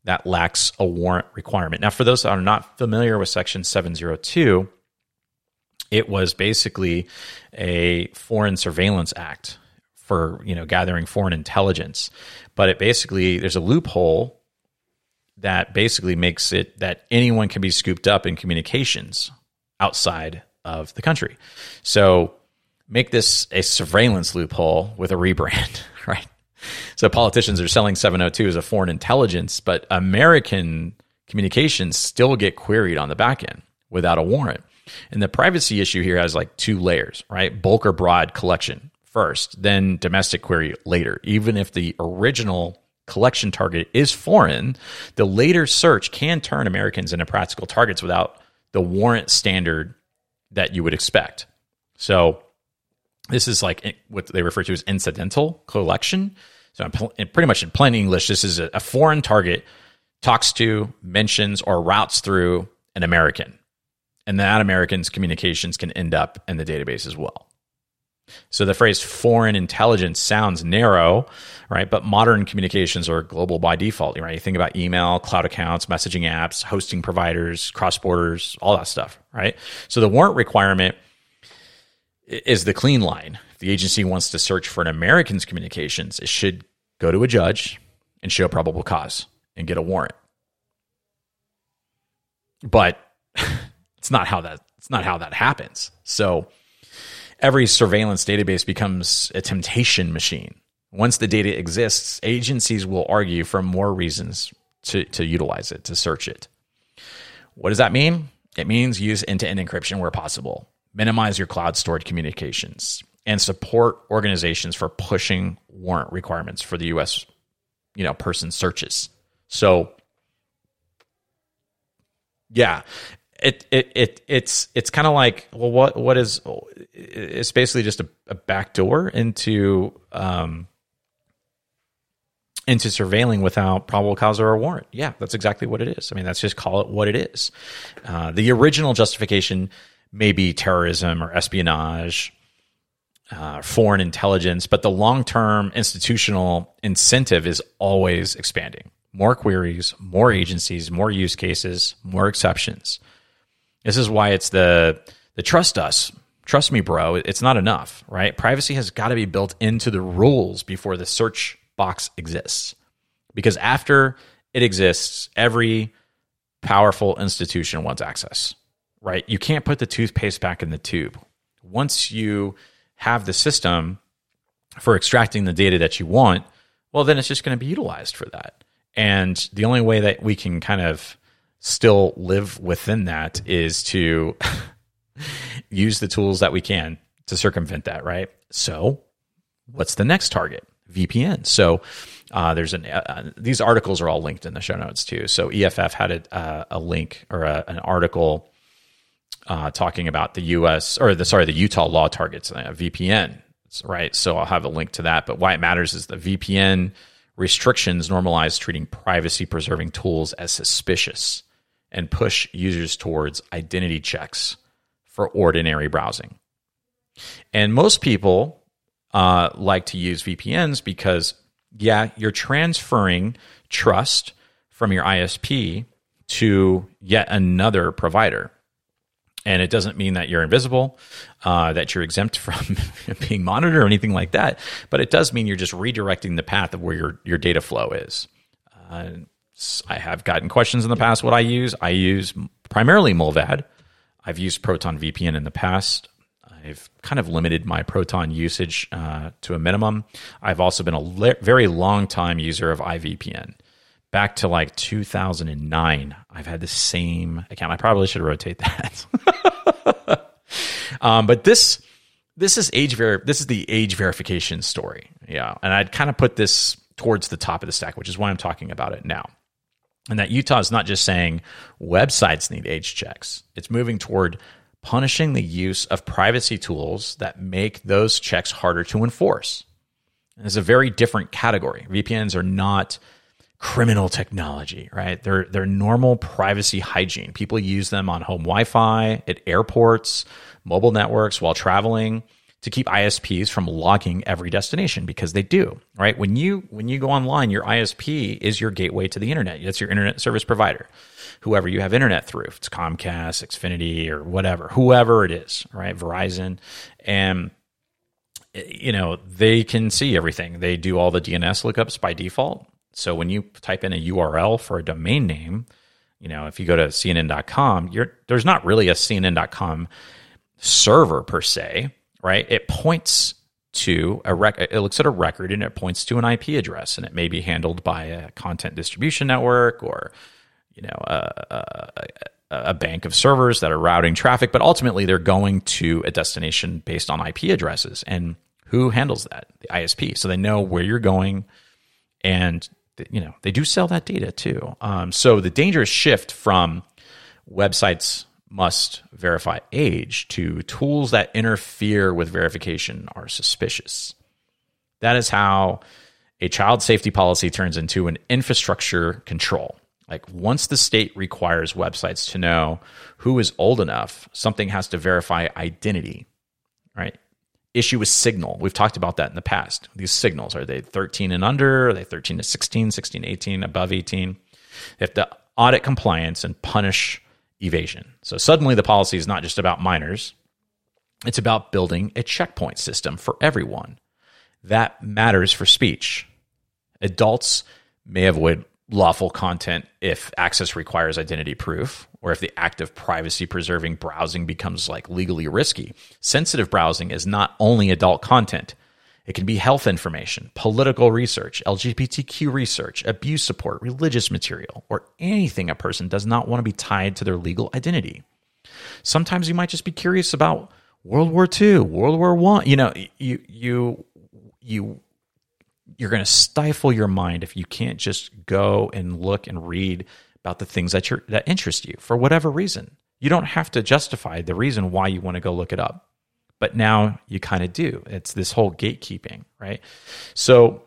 that lacks a warrant requirement. Now, for those that are not familiar with Section seven oh two, it was basically a foreign surveillance act for, you know, gathering foreign intelligence. But it basically, there's a loophole that basically makes it that anyone can be scooped up in communications outside of the country. So make this a surveillance loophole with a rebrand, right? So politicians are selling seven oh two as a foreign intelligence, but American communications still get queried on the back end without a warrant. And the privacy issue here has like two layers, right? Bulk or broad collection first, then domestic query later. Even if the original collection target is foreign, the later search can turn Americans into practical targets without the warrant standard that you would expect. So this is like what they refer to as incidental collection. So pretty much in plain English, this is a foreign target talks to, mentions, or routes through an American. And that American's communications can end up in the database as well. So the phrase foreign intelligence sounds narrow, right? But modern communications are global by default, right? You think about email, cloud accounts, messaging apps, hosting providers, cross borders, all that stuff, right? So the warrant requirement is the clean line. If the agency wants to search for an American's communications, it should go to a judge and show probable cause and get a warrant. But it's not how that it's not how that happens. So every surveillance database becomes a temptation machine. Once the data exists, agencies will argue for more reasons to, to utilize it, to search it. What does that mean? It means use end-to-end encryption where possible. Minimize your cloud-stored communications, and support organizations for pushing warrant requirements for the U S, you know, person searches. So, yeah, it it it it's it's kind of like, well, what what is? It's basically just a, a backdoor into um, into surveilling without probable cause or a warrant. Yeah, that's exactly what it is. I mean, let's just call it what it is. Uh, the original justification may be terrorism or espionage, uh, foreign intelligence, but the long-term institutional incentive is always expanding. More queries, more agencies, more use cases, more exceptions. This is why it's the the trust us, trust me, bro. It's not enough, right? Privacy has got to be built into the rules before the search box exists. Because after it exists, every powerful institution wants access. Right? You can't put the toothpaste back in the tube. Once you have the system for extracting the data that you want, well, then it's just going to be utilized for that. And the only way that we can kind of still live within that is to use the tools that we can to circumvent that, right? So what's the next target? V P N. So uh, there's an uh, these articles are all linked in the show notes too. So E F F had a, uh, a link or a, an article Uh, talking about the U S or the sorry the Utah law targets uh, V P N, right? So I'll have a link to that. But why it matters is the V P N restrictions normalize treating privacy-preserving tools as suspicious and push users towards identity checks for ordinary browsing. And most people uh, like to use V P Ns because, yeah, you're transferring trust from your I S P to yet another provider. And it doesn't mean that you're invisible, uh, that you're exempt from being monitored or anything like that. But it does mean you're just redirecting the path of where your, your data flow is. Uh, I have gotten questions in the past what I use. I use primarily Mullvad. I've used Proton V P N in the past. I've kind of limited my Proton usage uh, to a minimum. I've also been a le- very long time user of I V P N. Back to like two thousand nine, I've had the same account. I probably should rotate that. um, but this this is age ver- This is the age verification story. Yeah, and I'd kind of put this towards the top of the stack, which is why I'm talking about it now. And that Utah is not just saying websites need age checks. It's moving toward punishing the use of privacy tools that make those checks harder to enforce. And it's a very different category. V P Ns are not criminal technology, right? They're they're normal privacy hygiene. People use them on home Wi-Fi, at airports, mobile networks, while traveling, to keep I S Ps from logging every destination, because they do, right? When you when you go online, your I S P is your gateway to the internet. That's your internet service provider, whoever you have internet through. If it's Comcast, Xfinity, or whatever, whoever it is, right? Verizon. And, you know, they can see everything. They do all the D N S lookups by default. So when you type in a U R L for a domain name, you know, if you go to C N N dot com, you're, there's not really a C N N dot com server per se, right? It points to a rec- it looks at a record and it points to an I P address, and it may be handled by a content distribution network or, you know, a, a, a bank of servers that are routing traffic, but ultimately they're going to a destination based on I P addresses. And who handles that? The I S P. So they know where you're going, and you know, they do sell that data too. Um, so the dangerous shift from websites must verify age to tools that interfere with verification are suspicious. That is how a child safety policy turns into an infrastructure control. Like, once the state requires websites to know who is old enough, something has to verify identity, right? Issue a signal. We've talked about that in the past. These signals, are they thirteen and under? Are they thirteen to sixteen, sixteen to eighteen, above eighteen? They have to audit compliance and punish evasion. So suddenly the policy is not just about minors. It's about building a checkpoint system for everyone. That matters for speech. Adults may avoid lawful content if access requires identity proof, or if the act of privacy-preserving browsing becomes like legally risky. Sensitive browsing is not only adult content. It can be health information, political research, L G B T Q research, abuse support, religious material, or anything a person does not want to be tied to their legal identity. Sometimes you might just be curious about World War Two, World War One. You know, you you you you're going to stifle your mind if you can't just go and look and read about the things that you're that interest you for whatever reason. You don't have to justify the reason why you want to go look it up. But now you kind of do. It's this whole gatekeeping, right? So,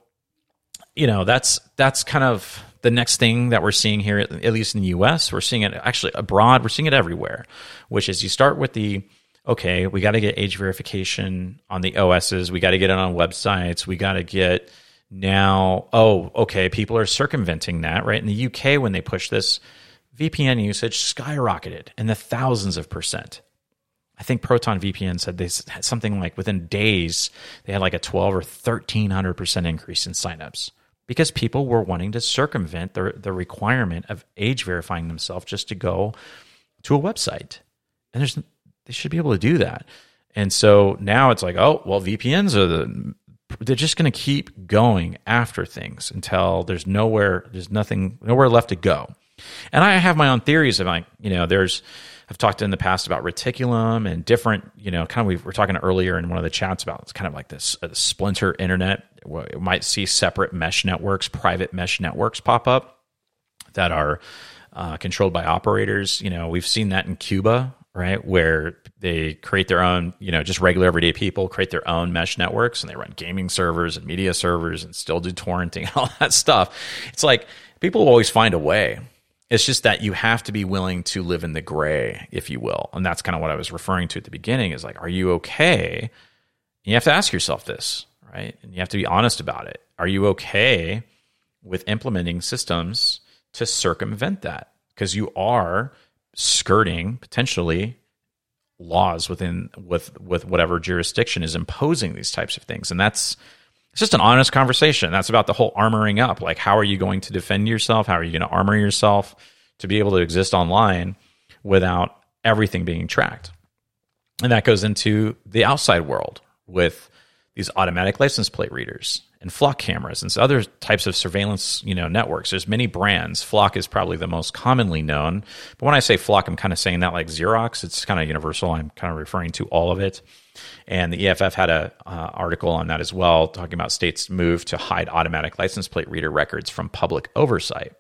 you know, that's that's kind of the next thing that we're seeing here, at least in the U S. We're seeing it actually abroad. We're seeing it everywhere, which is you start with the, okay, we got to get age verification on the O Ss. We got to get it on websites. We got to get now, oh, okay, people are circumventing that, right? In the U K, when they pushed this, V P N usage skyrocketed in the thousands of percent. I think Proton V P N said they had something like within days, they had like a twelve or thirteen hundred percent increase in signups because people were wanting to circumvent the, the requirement of age verifying themselves just to go to a website. And there's they should be able to do that. And so now it's like, oh, well, V P Ns are the, they're just going to keep going after things until there's nowhere, there's nothing, nowhere left to go. And I have my own theories of like, you know, there's, I've talked in the past about reticulum and different, you know, kind of, we were talking earlier in one of the chats about it's kind of like this a splinter internet. Where you might see separate mesh networks, private mesh networks pop up that are uh, controlled by operators. You know, we've seen that in Cuba, right, where they create their own, you know, just regular everyday people create their own mesh networks, and they run gaming servers and media servers and still do torrenting and all that stuff. It's like people will always find a way. It's just that you have to be willing to live in the gray, if you will. And that's kind of what I was referring to at the beginning is like, are you okay? You have to ask yourself this, right? And you have to be honest about it. Are you okay with implementing systems to circumvent that? Because you are skirting potentially laws within with with whatever jurisdiction is imposing these types of things. And that's it's just an honest conversation. That's about the whole armoring up. Like, how are you going to defend yourself? How are you going to armor yourself to be able to exist online without everything being tracked? And that goes into the outside world with these automatic license plate readers and Flock cameras and other types of surveillance, you know, networks. There's many brands. Flock is probably the most commonly known. But when I say Flock, I'm kind of saying that like Xerox. It's kind of universal. I'm kind of referring to all of it. And the E F F had an uh, article on that as well, talking about states' move to hide automatic license plate reader records from public oversight.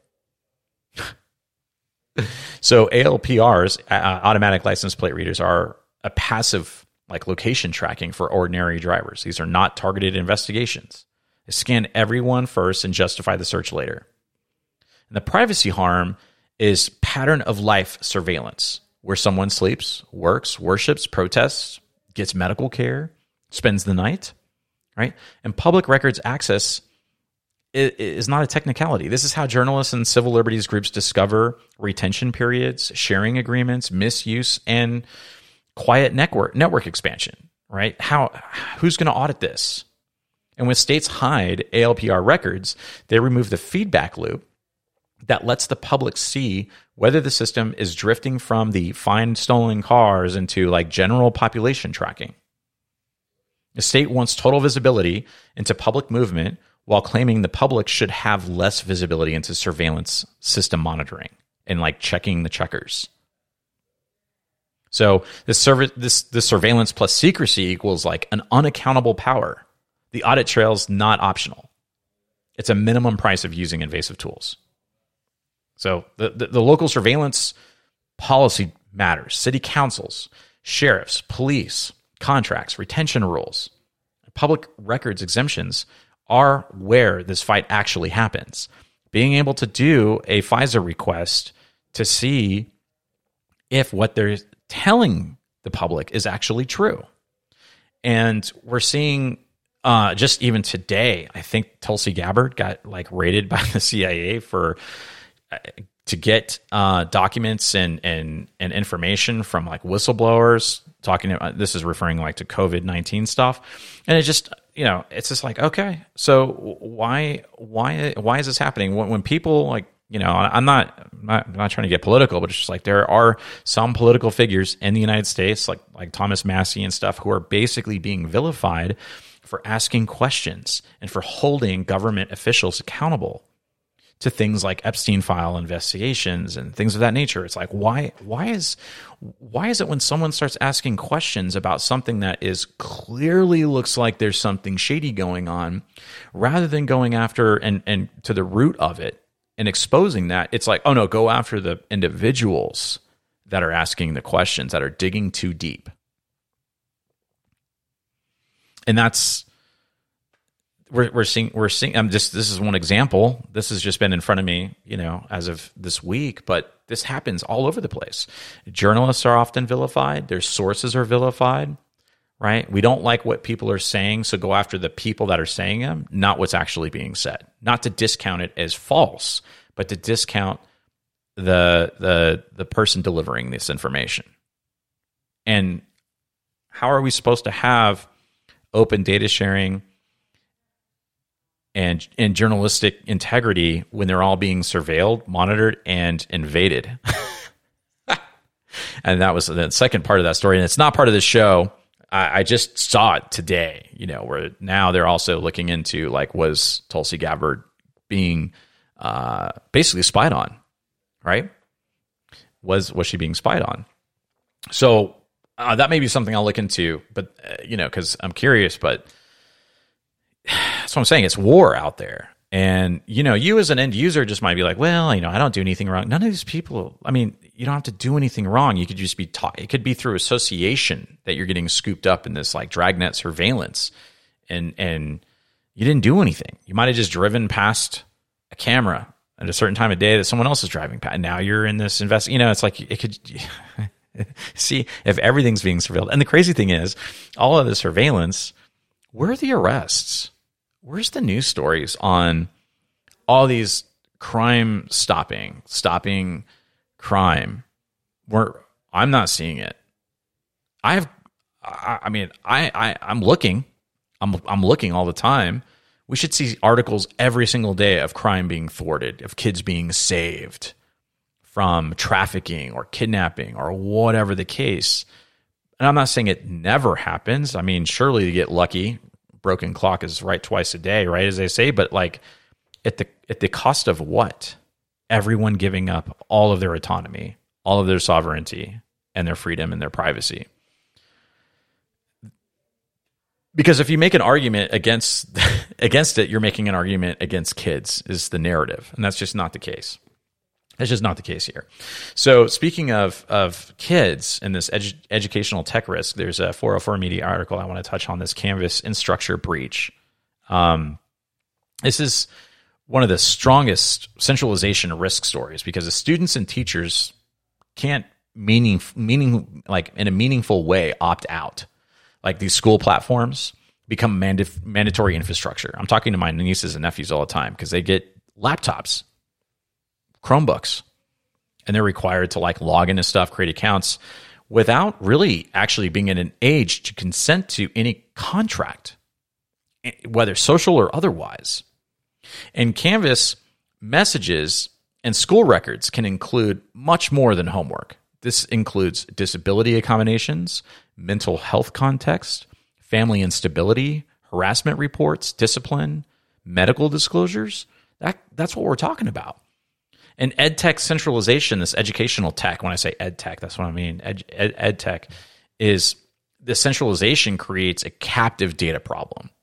So A L P Rs, uh, automatic license plate readers, are a passive like location tracking for ordinary drivers. These are not targeted investigations. They scan everyone first and justify the search later. And the privacy harm is pattern of life surveillance, where someone sleeps, works, worships, protests, gets medical care, spends the night, right? And public records access is not a technicality. This is how journalists and civil liberties groups discover retention periods, sharing agreements, misuse, and quiet network network expansion, right? How who's going to audit this? And when states hide A L P R records, they remove the feedback loop that lets the public see whether the system is drifting from the find stolen cars into like general population tracking. The state wants total visibility into public movement while claiming the public should have less visibility into surveillance system monitoring and like checking the checkers. So this service, this this surveillance plus secrecy equals like an unaccountable power. The audit trail is not optional. It's a minimum price of using invasive tools. So the, the, the local surveillance policy matters. City councils, sheriffs, police, contracts, retention rules, public records exemptions are where this fight actually happens. Being able to do a FISA request to see if what they're telling the public is actually true. And we're seeing uh, just even today, I think Tulsi Gabbard got like raided by the C I A for uh, to get uh, documents and, and, and information from like whistleblowers talking about, this is referring like to COVID nineteen stuff. And it just, you know, it's just like, okay, so why, why, why is this happening? When, when people like, you know, I'm not, I'm not, I'm not trying to get political, but it's just like there are some political figures in the United States, like, like Thomas Massie and stuff, who are basically being vilified for asking questions and for holding government officials accountable to things like Epstein file investigations and things of that nature. It's like, why, why is, why is it when someone starts asking questions about something that is clearly looks like there's something shady going on, rather than going after and, and to the root of it and exposing that, it's like, oh no, go after the individuals that are asking the questions, that are digging too deep. And that's, We're we're seeing we're seeing. I'm just this is one example. This has just been in front of me, you know, as of this week. But this happens all over the place. Journalists are often vilified. Their sources are vilified, right? We don't like what people are saying, so go after the people that are saying them, not what's actually being said. Not to discount it as false, but to discount the the the person delivering this information. And how are we supposed to have open data sharing and and journalistic integrity when they're all being surveilled, monitored, and invaded? And that was the second part of that story. And it's not part of the show. I, I just saw it today, you know, where now they're also looking into, like, was Tulsi Gabbard being uh, basically spied on, right? Was was she being spied on? So uh, that may be something I'll look into, but, uh, you know, because I'm curious, but that's what I'm saying. It's war out there. And, you know, you as an end user just might be like, well, you know, I don't do anything wrong. None of these people, I mean, you don't have to do anything wrong. You could just be taught. It could be through association that you're getting scooped up in this like dragnet surveillance. And, and you didn't do anything. You might have just driven past a camera at a certain time of day that someone else is driving past. And now you're in this invest, you know, it's like, it could see if everything's being surveilled. And the crazy thing is, all of the surveillance, where are the arrests? Where's the news stories on all these crime stopping, stopping crime? Where I'm not seeing it. I've, I, I mean, I, I, I'm looking, I'm, I'm looking all the time. We should see articles every single day of crime being thwarted, of kids being saved from trafficking or kidnapping or whatever the case. And I'm not saying it never happens. I mean, surely you get lucky. Broken clock is right twice a day, right, as they say. But like, at the at the cost of what? Everyone giving up all of their autonomy, all of their sovereignty, and their freedom and their privacy. Because if you make an argument against against it, you're making an argument against kids, is the narrative, and that's just not the case. That's just not the case here. So speaking of of kids and this edu- educational tech risk, there's a four oh four Media article I want to touch on, this Canvas Instructure breach. Um, this is one of the strongest centralization risk stories because the students and teachers can't meaning meaning like in a meaningful way opt out. like these school platforms, become manda- mandatory infrastructure. I'm talking to my nieces and nephews all the time because they get laptops, Chromebooks, and they're required to like log into stuff, create accounts without really actually being in an age to consent to any contract, whether social or otherwise. And Canvas messages and school records can include much more than homework. This includes disability accommodations, mental health context, family instability, harassment reports, discipline, medical disclosures. That, that's what we're talking about. And ed tech centralization, this educational tech, when I say ed tech, that's what I mean. Ed, ed, ed tech is the centralization creates a captive data problem.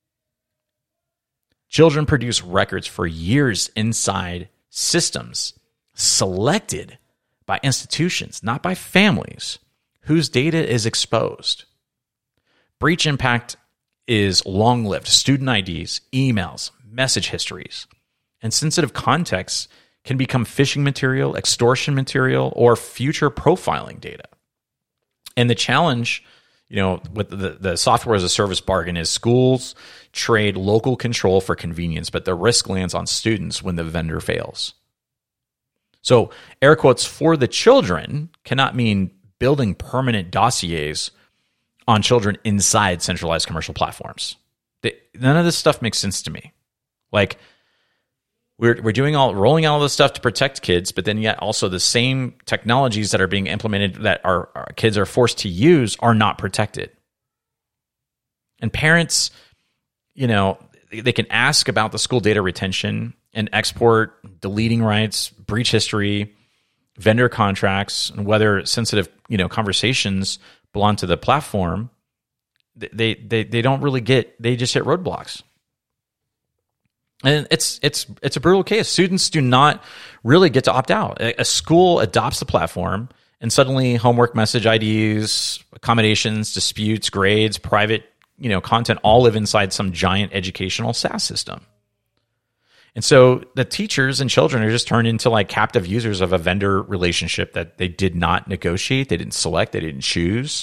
Children produce records for years inside systems selected by institutions, not by families, whose data is exposed. Breach impact is long-lived. Student I Ds, emails, message histories, and sensitive contexts can become phishing material, extortion material, or future profiling data. And the challenge, you know, with the, the software as a service bargain is schools trade local control for convenience, but the risk lands on students when the vendor fails. So air quotes for the children cannot mean building permanent dossiers on children inside centralized commercial platforms. They, none of this stuff makes sense to me. Like we're we're doing all rolling out all this stuff to protect kids, but then yet also the same technologies that are being implemented that our, our kids are forced to use are not protected. And parents, you know, they can ask about the school data retention and export, deleting rights, breach history, vendor contracts, and whether sensitive, you know, conversations belong to the platform. They they they don't really get. They just hit roadblocks, and it's it's it's a brutal case. Students do not really get to opt out. A school adopts the platform, and suddenly homework message I Ds, accommodations, disputes, grades, private, you know, content all live inside some giant educational SaaS system. And so the teachers and children are just turned into like captive users of a vendor relationship that they did not negotiate, they didn't select, they didn't choose.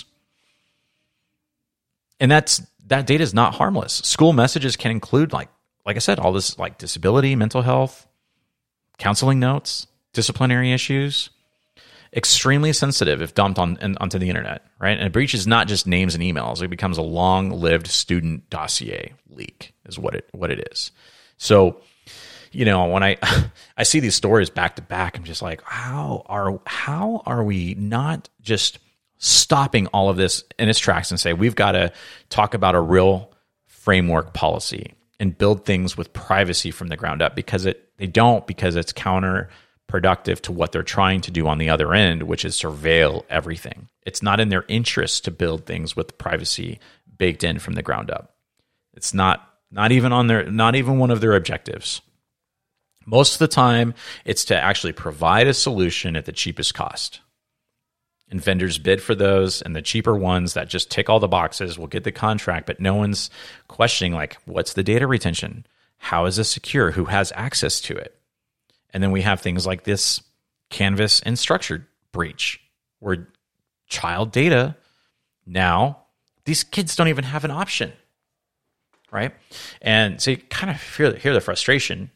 And that's that data is not harmless. School messages can include like like I said, all this like disability, mental health, counseling notes, disciplinary issues. Extremely sensitive if dumped on onto the internet, right? And a breach is not just names and emails; it becomes a long-lived student dossier leak, is what it what it is. So, you know, when I I see these stories back to back, I'm just like, how are how are we not just stopping all of this in its tracks and say we've got to talk about a real framework policy and build things with privacy from the ground up? Because it they don't because it's counter. Productive to what they're trying to do on the other end, which is surveil everything. It's not in their interest to build things with privacy baked in from the ground up. It's not not even on their not even one of their objectives. Most of the time, it's to actually provide a solution at the cheapest cost. And vendors bid for those, and the cheaper ones that just tick all the boxes will get the contract, but no one's questioning like, what's the data retention? How is this secure? Who has access to it? And then we have things like this Canvas and structured breach, where child data, now these kids don't even have an option, right? And so you kind of hear, hear the frustration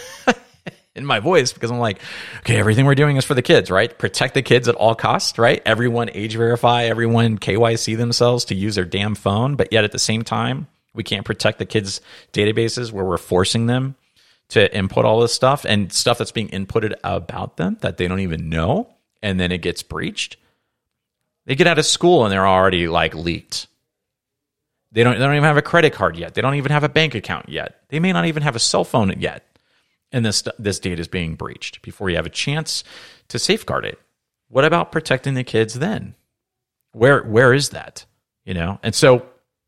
in my voice because I'm like, okay, everything we're doing is for the kids, right? Protect the kids at all costs, right? Everyone age verify, everyone K Y C themselves to use their damn phone, but yet at the same time, we can't protect the kids' databases where we're forcing them to input all this stuff and stuff that's being inputted about them that they don't even know, and then it gets breached. They get out of school and they're already like leaked. They don't, they don't even have a credit card yet. They don't even have a bank account yet. They may not even have a cell phone yet. And this this data is being breached before you have a chance to safeguard it. What about protecting the kids then? Where where is that? You know? And so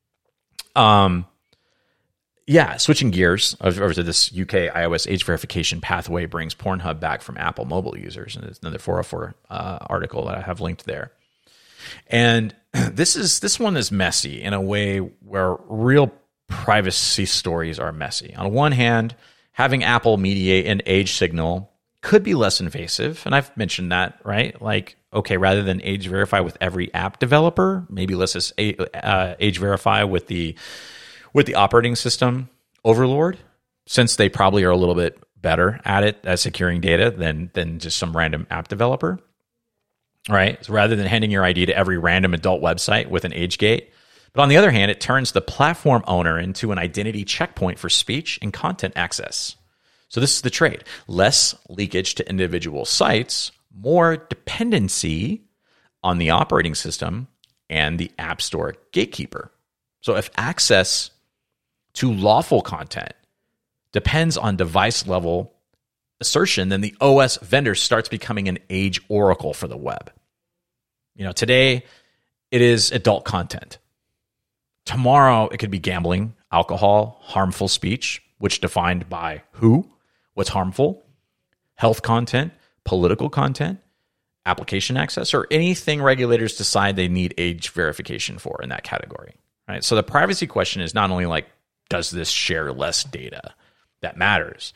um Yeah, switching gears over to this U K iOS age verification pathway brings Pornhub back from Apple mobile users. And it's another four oh four uh, article that I have linked there. And this is this one is messy in a way where real privacy stories are messy. On one hand, having Apple mediate an age signal could be less invasive. And I've mentioned that, right? Like, okay, rather than age verify with every app developer, maybe let's just uh, age verify with the with the operating system overlord, since they probably are a little bit better at it at securing data than than just some random app developer, right? So rather than handing your I D to every random adult website with an age gate. But on the other hand, it turns the platform owner into an identity checkpoint for speech and content access. So this is the trade. Less leakage to individual sites, more dependency on the operating system and the App Store gatekeeper. So if access to lawful content depends on device level assertion, then the O S vendor starts becoming an age oracle for the web. You know, today it is adult content. Tomorrow it could be gambling, alcohol, harmful speech, which defined by who, what's harmful, health content, political content, application access, or anything regulators decide they need age verification for in that category. Right? So the privacy question is not only like, does this share less data? That matters.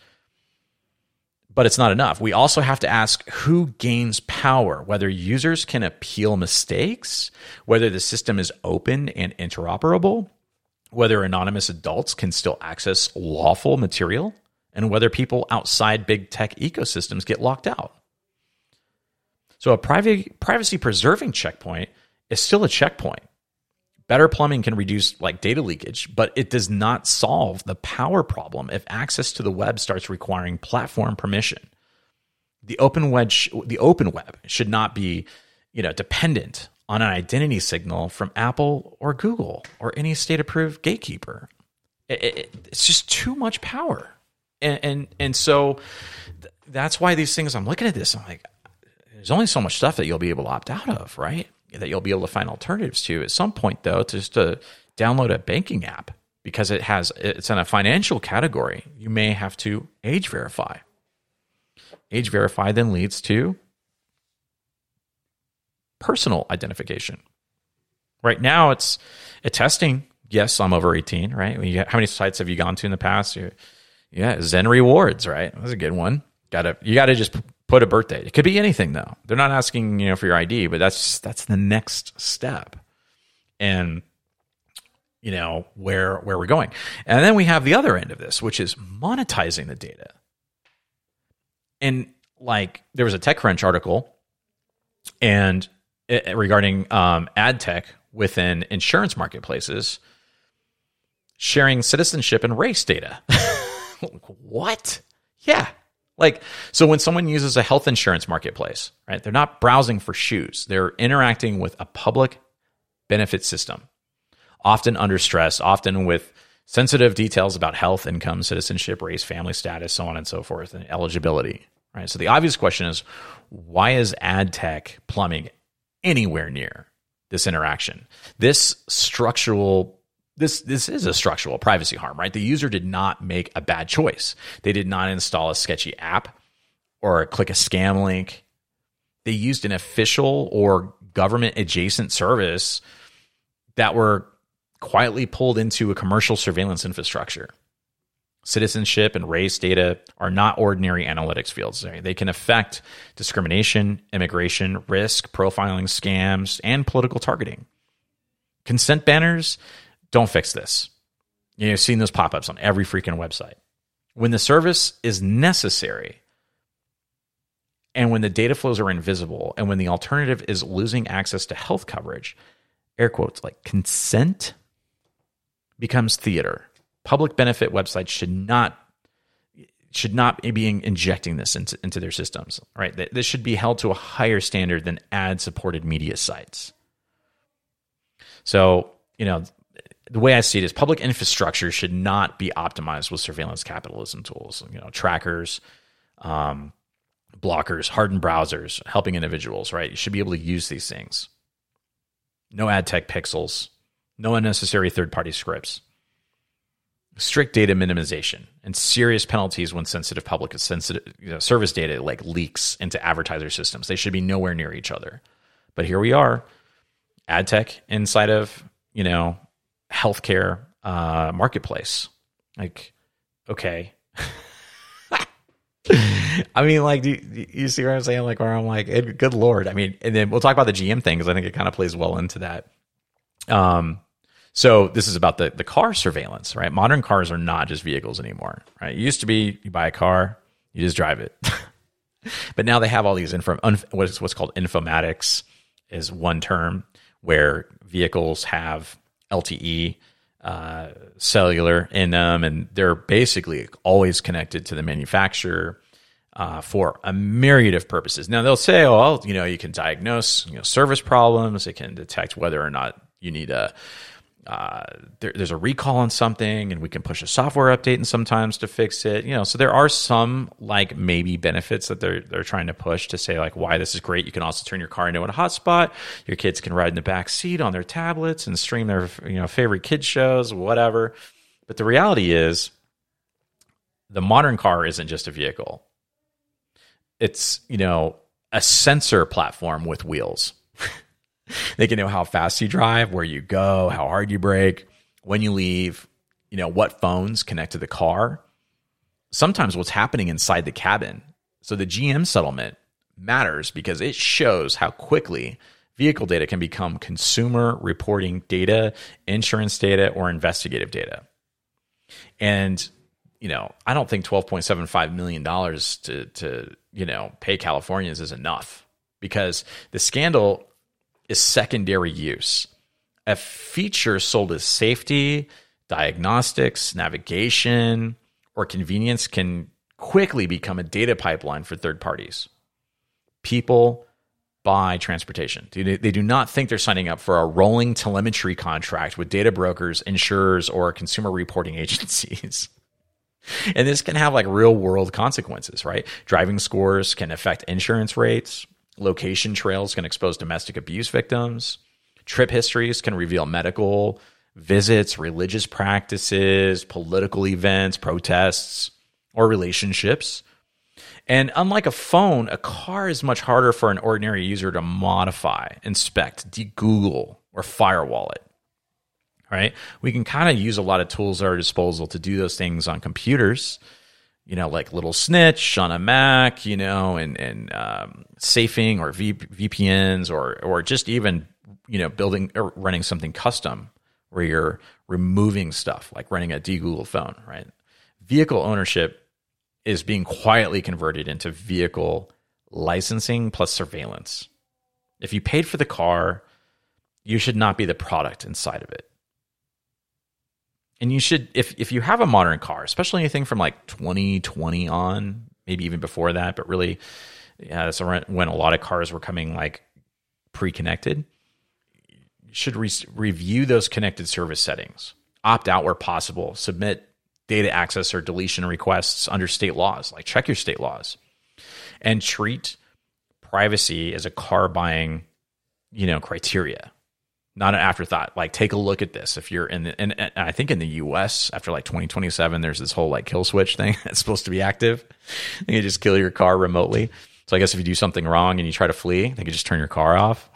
But it's not enough. We also have to ask who gains power, whether users can appeal mistakes, whether the system is open and interoperable, whether anonymous adults can still access lawful material, and whether people outside big tech ecosystems get locked out. So a private, privacy-preserving checkpoint is still a checkpoint. Better plumbing can reduce like data leakage, but it does not solve the power problem if access to the web starts requiring platform permission. The open web, sh- the open web should not be, you know, dependent on an identity signal from Apple or Google or any state-approved gatekeeper. It, it, it's just too much power, and and and so th- that's why these things. I'm looking at this. I'm like, there's only so much stuff that you'll be able to opt out of, right? That you'll be able to find alternatives to. At some point, though, to just to download a banking app because it has it's in a financial category, you may have to age verify. Age verify then leads to personal identification. Right now, it's a testing. Yes, I'm over eighteen, right? When you get, how many sites have you gone to in the past? You, yeah, Zen Rewards, right? That's a good one. Got to you got to just put a birthday. It could be anything though. They're not asking, you know, for your I D, but that's that's the next step. And you know, where where we're going. And then we have the other end of this, which is monetizing the data. And like there was a TechCrunch article and it, regarding um, ad tech within insurance marketplaces sharing citizenship and race data. What? Yeah. Like, so when someone uses a health insurance marketplace, right, they're not browsing for shoes. They're interacting with a public benefit system, often under stress, often with sensitive details about health, income, citizenship, race, family status, so on and so forth, and eligibility, right? So the obvious question is, why is ad tech plumbing anywhere near this interaction? This structural This this is a structural privacy harm, right? The user did not make a bad choice. They did not install a sketchy app or click a scam link. They used an official or government adjacent service that were quietly pulled into a commercial surveillance infrastructure. Citizenship and race data are not ordinary analytics fields. They can affect discrimination, immigration, risk, profiling, scams, and political targeting. Consent banners don't fix this. You know, you've seen those pop-ups on every freaking website. When the service is necessary, and when the data flows are invisible, and when the alternative is losing access to health coverage, air quotes, like consent becomes theater. Public benefit websites should not should not be injecting this into, into their systems, right? This should be held to a higher standard than ad-supported media sites. So, you know, the way I see it is public infrastructure should not be optimized with surveillance capitalism tools, you know, trackers, um, blockers, hardened browsers, helping individuals, right? You should be able to use these things. No ad tech pixels, no unnecessary third-party scripts, strict data minimization, and serious penalties when sensitive public sensitive you know, service data like leaks into advertiser systems. They should be nowhere near each other. But here we are, ad tech inside of, you know, healthcare uh, marketplace. Like, okay. I mean, like, do you, you see what I'm saying? Like, where I'm like, good Lord. I mean, and then we'll talk about the G M thing because I think it kind of plays well into that. Um, so this is about the, the car surveillance, right? Modern cars are not just vehicles anymore, right? It used to be you buy a car, you just drive it. But now they have all these info, what's, what's called informatics is one term where vehicles have L T E, uh, cellular in them, and they're basically always connected to the manufacturer uh, for a myriad of purposes. Now they'll say, oh, well, you know, you can diagnose, you know, service problems. It can detect whether or not you need a, uh, there, there's a recall on something, and we can push a software update and sometimes to fix it. You know, so there are some like maybe benefits that they're they're trying to push to say like why this is great. You can also turn your car into a hotspot. Your kids can ride in the back seat on their tablets and stream their you know favorite kids shows, whatever. But the reality is, the modern car isn't just a vehicle. It's you know a sensor platform with wheels. They can know how fast you drive, where you go, how hard you brake, when you leave, you know, what phones connect to the car. Sometimes what's happening inside the cabin. So the G M settlement matters because it shows how quickly vehicle data can become consumer reporting data, insurance data, or investigative data. And, you know, I don't think twelve point seven five million dollars to, to, you know, pay Californians is enough because the scandal is secondary use. A feature sold as safety, diagnostics, navigation, or convenience can quickly become a data pipeline for third parties. People buy transportation. They do not think they're signing up for a rolling telemetry contract with data brokers, insurers, or consumer reporting agencies. And this can have like real world consequences, right? Driving scores can affect insurance rates. Location trails can expose domestic abuse victims. Trip histories can reveal medical visits, religious practices, political events, protests, or relationships. And unlike a phone, a car is much harder for an ordinary user to modify, inspect, de-Google, or firewall it. Right? We can kind of use a lot of tools at our disposal to do those things on computers. You know, like Little Snitch on a Mac, you know, and and um, safing or v- VPNs or or just even, you know, building or running something custom where you're removing stuff like running a de-Google phone, right? Vehicle ownership is being quietly converted into vehicle licensing plus surveillance. If you paid for the car, you should not be the product inside of it. And you should, if if you have a modern car, especially anything from like twenty twenty on, maybe even before that, but really, yeah, that's when a lot of cars were coming like pre-connected, you should re- review those connected service settings, opt out where possible, submit data access or deletion requests under state laws, like check your state laws, and treat privacy as a car buying, you know, criteria. Not an afterthought. Like, take a look at this. If you're in the, and, and I think in the U S after like twenty twenty-seven, there's this whole like kill switch thing that's supposed to be active. You can just kill your car remotely. So I guess if you do something wrong and you try to flee, they can just turn your car off.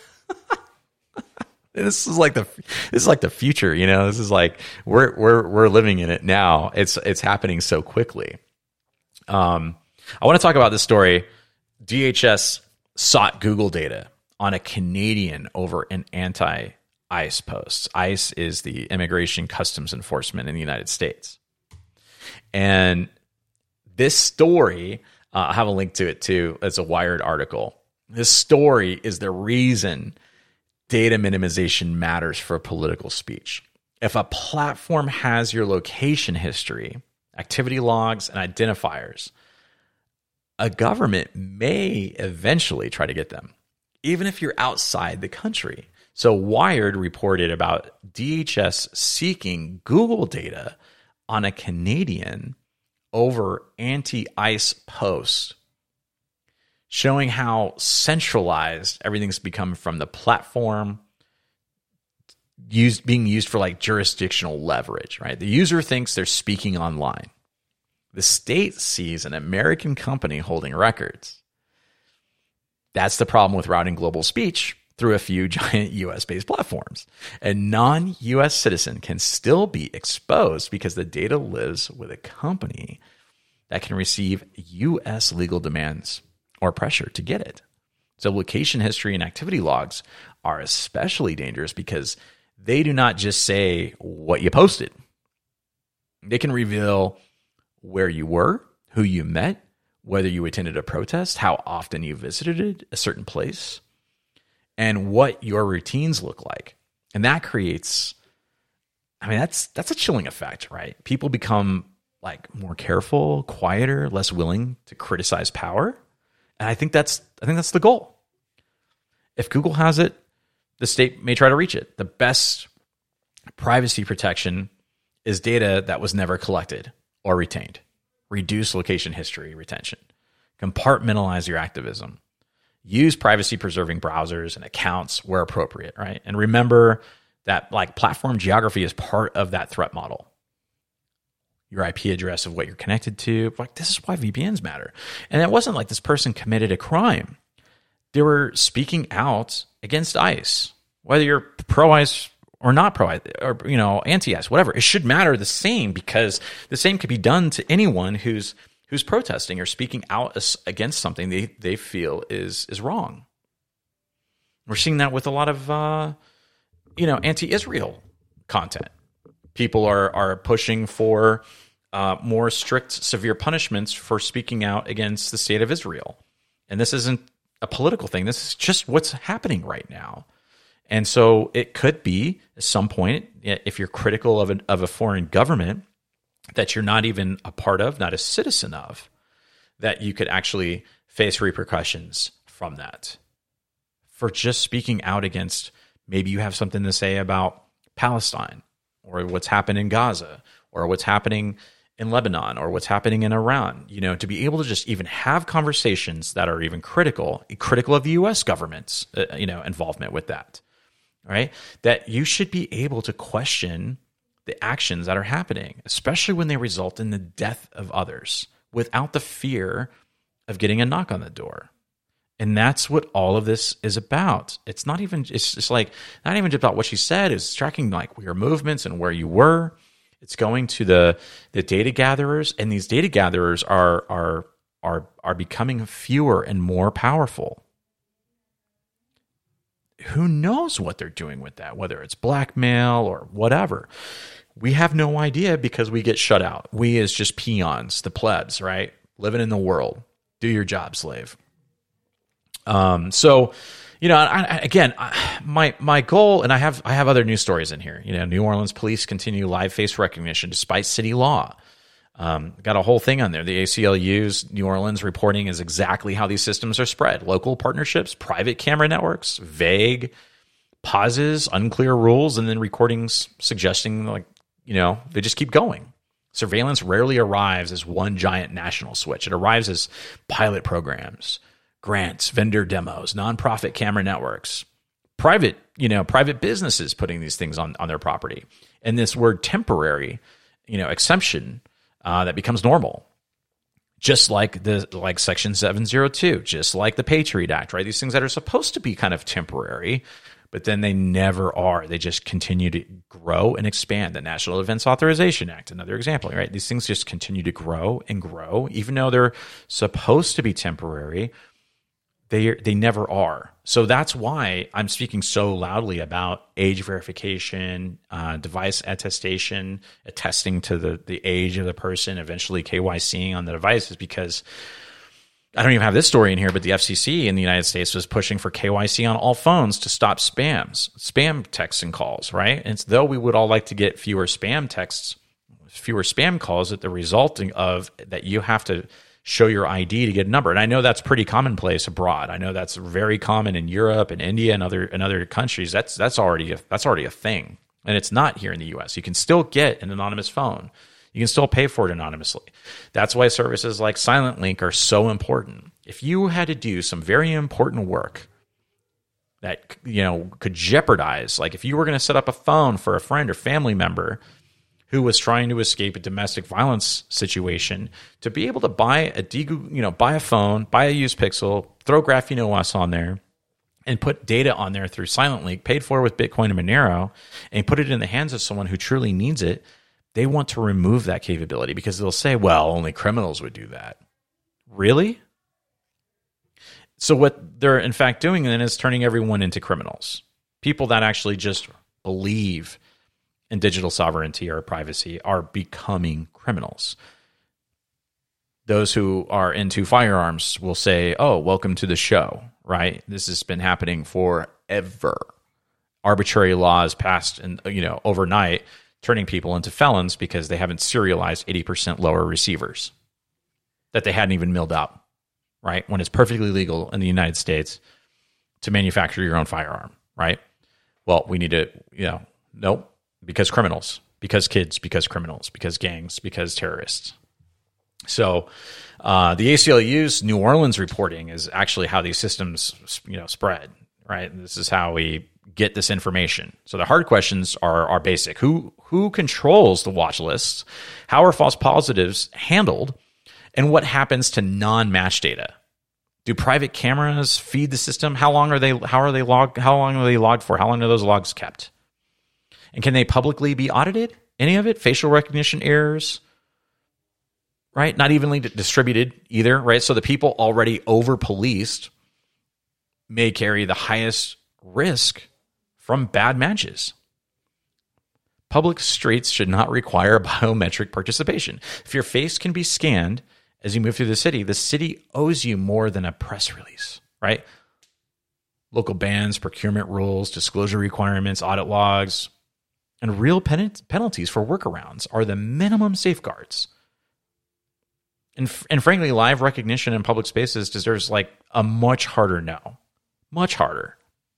This is like the this is like the future, you know. This is like we're we're we're living in it now. It's it's happening so quickly. Um, I want to talk about this story. D H S sought Google data on a Canadian over an anti-ICE post. ICE is the Immigration Customs Enforcement in the United States. And this story, uh, I have a link to it too. It's a Wired article. This story is the reason data minimization matters for political speech. If a platform has your location history, activity logs, and identifiers, a government may eventually try to get them, even if you're outside the country. So Wired reported about D H S seeking Google data on a Canadian over anti-ICE posts, showing how centralized everything's become from the platform used being used for like jurisdictional leverage, right? The user thinks they're speaking online. The state sees an American company holding records. That's the problem with routing global speech through a few giant U S-based platforms. A non-U S citizen can still be exposed because the data lives with a company that can receive U S legal demands or pressure to get it. So location history and activity logs are especially dangerous because they do not just say what you posted. They can reveal where you were, who you met, whether you attended a protest, how often you visited a certain place, and what your routines look like. And that creates, I mean, that's that's a chilling effect, right? People become like more careful, quieter, less willing to criticize power. And I think that's I think that's the goal. If Google has it, the state may try to reach it. The best privacy protection is data that was never collected or retained. Reduce location history retention. Compartmentalize your activism. Use privacy-preserving browsers and accounts where appropriate, right? And remember that like platform geography is part of that threat model. Your I P address of what you're connected to. Like, this is why V P Ns matter. And it wasn't like this person committed a crime. They were speaking out against ICE, whether you're pro-ICE or not pro-ICE, or, you know, anti-ICE, whatever. It should matter the same, because the same could be done to anyone who's who's protesting or speaking out against something they, they feel is is wrong. We're seeing that with a lot of, uh, you know, anti-Israel content. People are are pushing for uh, more strict, severe punishments for speaking out against the state of Israel. And this isn't a political thing. This is just what's happening right now. And so it could be at some point, if you're critical of, an, of a foreign government that you're not even a part of, not a citizen of, that you could actually face repercussions from that. For just speaking out against, maybe you have something to say about Palestine, or what's happened in Gaza, or what's happening in Lebanon, or what's happening in Iran, you know, to be able to just even have conversations that are even critical, critical of the U S government's, uh, you know, involvement with that, right? That you should be able to question the actions that are happening, especially when they result in the death of others, without the fear of getting a knock on the door. And that's what all of this is about. It's not even, it's just like, not even just about what she said. It's tracking like your movements and where you were. It's going to the the data gatherers, and these data gatherers are are are are becoming fewer and more powerful. Who knows what they're doing with that, whether it's blackmail or whatever. We have no idea because we get shut out. We as just peons, the plebs, right? Living in the world. Do your job, slave. Um, so, you know, I, I, again, I, my my goal, and I have I have other news stories in here. You know, New Orleans police continue live face recognition despite city law. Um, got a whole thing on there. The A C L U's New Orleans reporting is exactly how these systems are spread: local partnerships, private camera networks, vague pauses, unclear rules, and then recordings suggesting, like, you know, they just keep going. Surveillance rarely arrives as one giant national switch. It arrives as pilot programs, grants, vendor demos, nonprofit camera networks, private, you know, private businesses putting these things on, on their property. And this word temporary, you know, exemption uh, that becomes normal. Just like the like Section seven oh two, just like the Patriot Act, right? These things that are supposed to be kind of temporary, but then they never are. They just continue to grow and expand. The National Defense Authorization Act, another example, right? These things just continue to grow and grow, even though they're supposed to be temporary. They they never are. So that's why I'm speaking so loudly about age verification, uh, device attestation, attesting to the, the age of the person, eventually K Y C ing on the devices, because I don't even have this story in here, but the F C C in the United States was pushing for K Y C on all phones to stop spams, spam texts and calls, right? And though we would all like to get fewer spam texts, fewer spam calls, that the resulting of that you have to show your I D to get a number. And I know that's pretty commonplace abroad. I know that's very common in Europe and India and other and other countries. That's that's already a, that's already a thing. And it's not here in the U S. You can still get an anonymous phone. You can still pay for it anonymously. That's why services like SilentLink are so important. If you had to do some very important work that, you know, could jeopardize, like if you were going to set up a phone for a friend or family member who was trying to escape a domestic violence situation, to be able to buy a you know buy a phone, buy a used Pixel, throw Graphene O S on there, and put data on there through SilentLink, paid for with Bitcoin and Monero, and put it in the hands of someone who truly needs it, They want to remove that capability because they'll say, well, only criminals would do that. Really? So what they're in fact doing then is turning everyone into criminals. People that actually just believe in digital sovereignty or privacy are becoming criminals. Those who are into firearms will say, oh, welcome to the show, right? This has been happening forever. Arbitrary laws passed and you know overnight, turning people into felons because they haven't serialized eighty percent lower receivers that they hadn't even milled up, right? When it's perfectly legal in the United States to manufacture your own firearm, right? Well, we need to, you know, nope, because criminals, because kids, because criminals, because gangs, because terrorists. So uh, the A C L U's New Orleans reporting is actually how these systems, you know, spread, right? This is how we get this information. So the hard questions are are basic. Who who controls the watch lists? How are false positives handled? And what happens to non-match data? Do private cameras feed the system? How long are they how are they logged how long are they logged for? How long are those logs kept? And can they publicly be audited? Any of it? Facial recognition errors? Right? Not evenly distributed either, right? So the people already over-policed may carry the highest risk from bad matches. Public streets should not require biometric participation. If your face can be scanned as you move through the city, the city owes you more than a press release, right? Local bans, procurement rules, disclosure requirements, audit logs, and real pen- penalties for workarounds are the minimum safeguards. And, and frankly, live recognition in public spaces deserves like a much harder no. Much harder.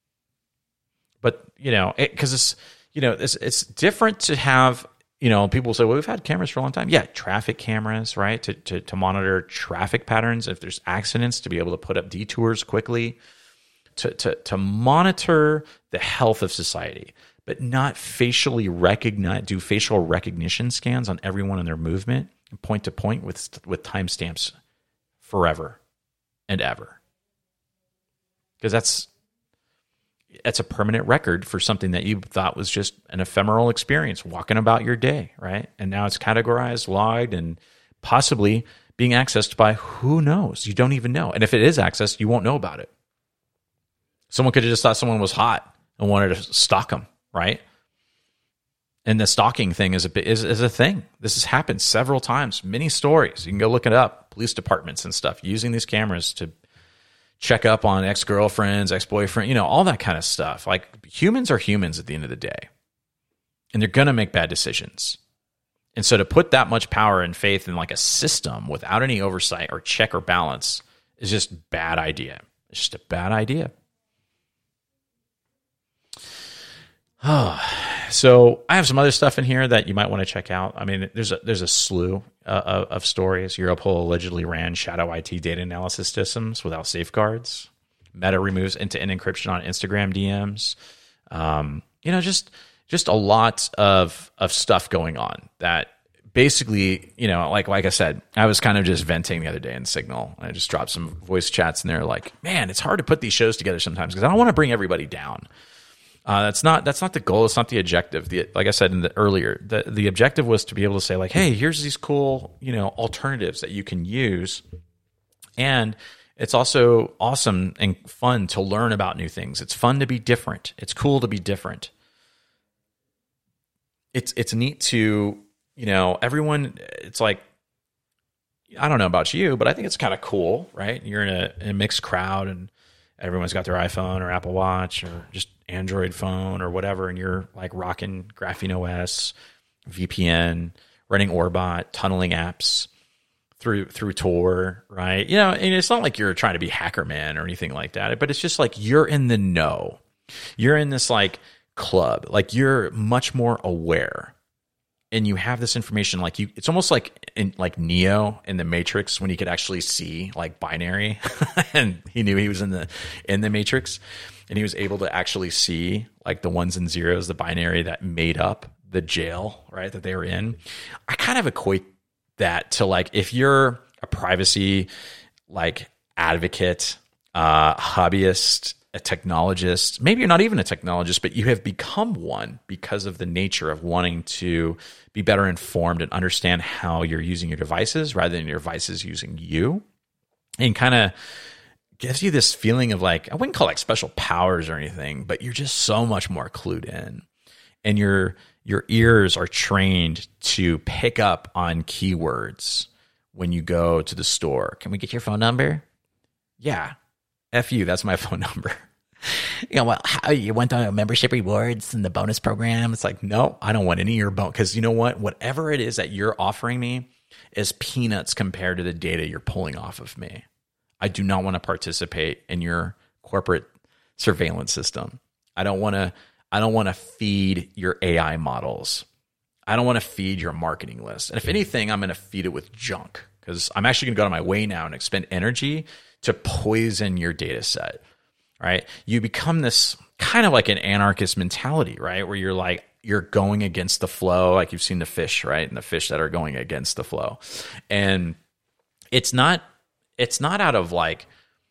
But, you know, because it, it's, you know, it's, it's different to have, you know, people say, well, we've had cameras for a long time. Yeah, traffic cameras, right? To, to, to monitor traffic patterns. If there's accidents, to be able to put up detours quickly. To, to, to monitor the health of society, but not facially recognize, do facial recognition scans on everyone in their movement. Point to point with with timestamps forever and ever, because that's that's a permanent record for something that you thought was just an ephemeral experience, walking about your day, right? And now it's categorized, logged, and possibly being accessed by who knows? You don't even know. And if it is accessed, you won't know about it. Someone could have just thought someone was hot and wanted to stalk them, right? And the stalking thing is a is, is a thing. This has happened several times, many stories. You can go look it up. Police departments and stuff using these cameras to check up on ex-girlfriends, ex-boyfriend, you know, all that kind of stuff. Like, humans are humans at the end of the day, and they're going to make bad decisions. And so to put that much power and faith in like a system without any oversight or check or balance is just a bad idea. It's just a bad idea. Oh. So I have some other stuff in here that you might want to check out. I mean, there's a there's a slew uh, of, of stories. Europol allegedly ran shadow I T data analysis systems without safeguards. Meta removes end-to-end encryption on Instagram D Ms. Um, you know, just just a lot of of stuff going on that basically, you know, like like I said, I was kind of just venting the other day in Signal. I just dropped some voice chats in there like, man, it's hard to put these shows together sometimes because I don't want to bring everybody down. Uh, that's not that's not the goal. It's not the objective. The, like I said in the earlier, the the objective was to be able to say like, hey, here's these cool, you know, alternatives that you can use, and it's also awesome and fun to learn about new things. It's fun to be different. It's cool to be different. It's it's neat to, you know, everyone. It's like, I don't know about you, but I think it's kind of cool, right? You're in a, in a mixed crowd and everyone's got their iPhone or Apple Watch or just Android phone or whatever, and you're like rocking Graphene O S, V P N, running Orbot, tunneling apps through through Tor, right? You know, and it's not like you're trying to be hacker man or anything like that, but it's just like you're in the know. You're in this like club, like you're much more aware. And you have this information, like you, it's almost like in like Neo in the Matrix when he could actually see like binary, and he knew he was in the in the Matrix, and he was able to actually see like the ones and zeros, the binary that made up the jail, right, that they were in. I kind of equate that to like if you're a privacy like advocate, uh, hobbyist, a technologist, maybe you're not even a technologist, but you have become one because of the nature of wanting to be better informed and understand how you're using your devices rather than your devices using you, and kind of gives you this feeling of like, I wouldn't call it like special powers or anything, but you're just so much more clued in, and your your ears are trained to pick up on keywords when you go to the store. Can we get your phone number? Yeah. F you, that's my phone number. You know, well, how, you want the membership rewards and the bonus program? It's like, no, I don't want any of your bonus. Because you know what? Whatever it is that you're offering me is peanuts compared to the data you're pulling off of me. I do not want to participate in your corporate surveillance system. I don't want to, I don't want to feed your A I models. I don't want to feed your marketing list. And if anything, I'm going to feed it with junk, because I'm actually going to go out of my way now and expend energy to poison your data set, right? You become this kind of like an anarchist mentality, right? Where you're like, you're going against the flow, like you've seen the fish, right? And the fish that are going against the flow. And it's not, it's not out of like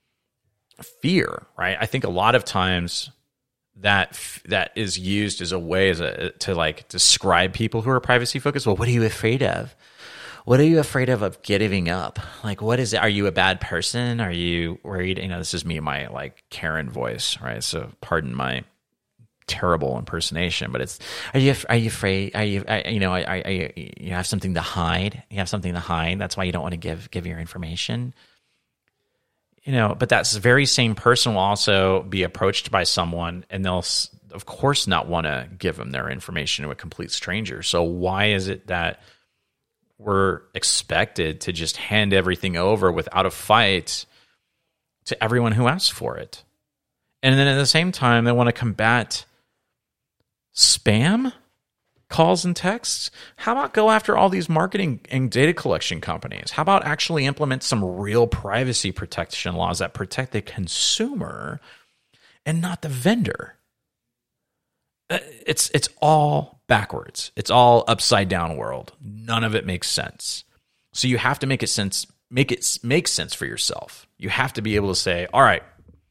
fear, right? I think a lot of times that that is used as a way as a, to like describe people who are privacy focused. Well, what are you afraid of? What are you afraid of of giving up? Like, what is it? Are you a bad person? Are you worried? You know, this is me, my like Karen voice, right? So pardon my terrible impersonation, but it's, are you, are you afraid? Are you, I, you know, I, I, you have something to hide. You have something to hide. That's why you don't want to give, give your information. You know, but that very same person will also be approached by someone, and they'll, of course, not want to give them their information to a complete stranger. So why is it that we're expected to just hand everything over without a fight to everyone who asks for it? And then at the same time, they want to combat spam calls and texts. How about go after all these marketing and data collection companies? How about actually implement some real privacy protection laws that protect the consumer and not the vendor? It's it's all backwards. It's all upside down world. None of it makes sense. So you have to make it sense, make it make sense for yourself. You have to be able to say, all right,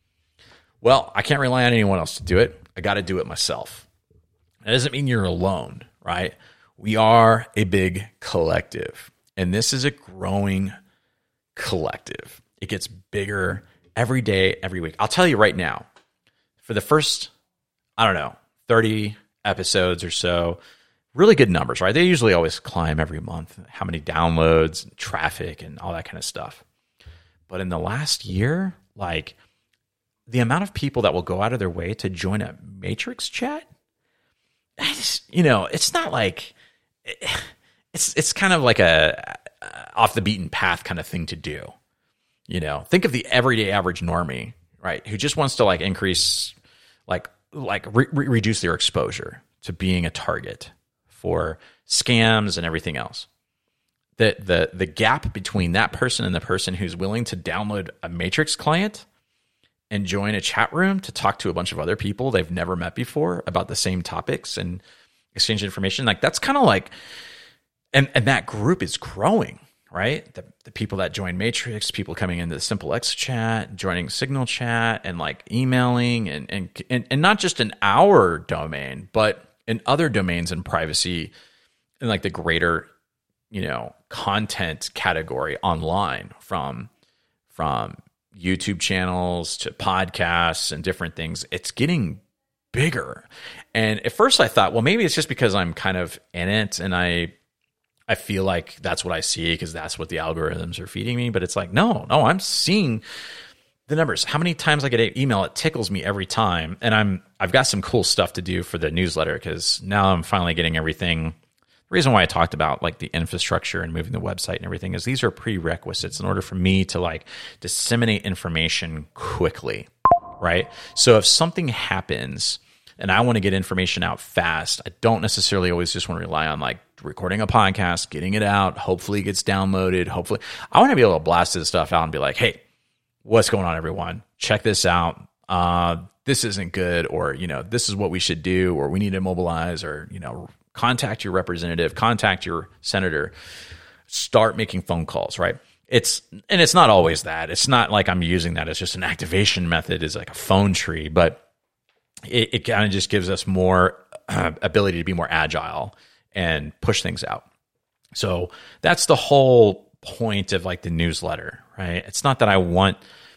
well, I can't rely on anyone else to do it. I got to do it myself. That doesn't mean you're alone, right? We are a big collective, and this is a growing collective. It gets bigger every day, every week. I'll tell you right now, for the first, I don't know, thirty episodes or so, really good numbers, right? They usually always climb every month, how many downloads, and traffic, and all that kind of stuff. But in the last year, like the amount of people that will go out of their way to join a Matrix chat, I just, you know, it's not like, it's it's kind of like a off the beaten path kind of thing to do. You know, think of the everyday average normie, right? Who just wants to like increase, like, like re- re- reduce their exposure to being a target for scams and everything else. The, the, the gap between that person and the person who's willing to download a Matrix client and join a chat room to talk to a bunch of other people they've never met before about the same topics and exchange information, like that's kind of like, and, and that group is growing, right? The, the people that join Matrix, people coming into the SimpleX chat, joining Signal chat, and like emailing, and, and, and, and not just in our domain, but in other domains in privacy, in like the greater, you know, content category online, from, from YouTube channels to podcasts and different things. It's getting bigger. And at first I thought, well, maybe it's just because I'm kind of in it and I I feel like that's what I see because that's what the algorithms are feeding me. But it's like, no, no, I'm seeing the numbers. How many times I get an email, it tickles me every time. And I'm I've got some cool stuff to do for the newsletter because now I'm finally getting everything. The reason why I talked about like the infrastructure and moving the website and everything is these are prerequisites in order for me to like disseminate information quickly, right? So if something happens and I want to get information out fast, I don't necessarily always just want to rely on like recording a podcast, getting it out, hopefully it gets downloaded, hopefully. I want to be able to blast this stuff out and be like, hey, what's going on, everyone? Check this out. Uh, this isn't good, or, you know, this is what we should do, or we need to mobilize, or, you know, contact your representative, contact your senator, start making phone calls, right? it's, and it's not always that. It's not like I'm using that as just an activation method, as like a phone tree, but it, it kind of just gives us more uh, ability to be more agile and push things out. So that's the whole point of like the newsletter, right? It's not that I want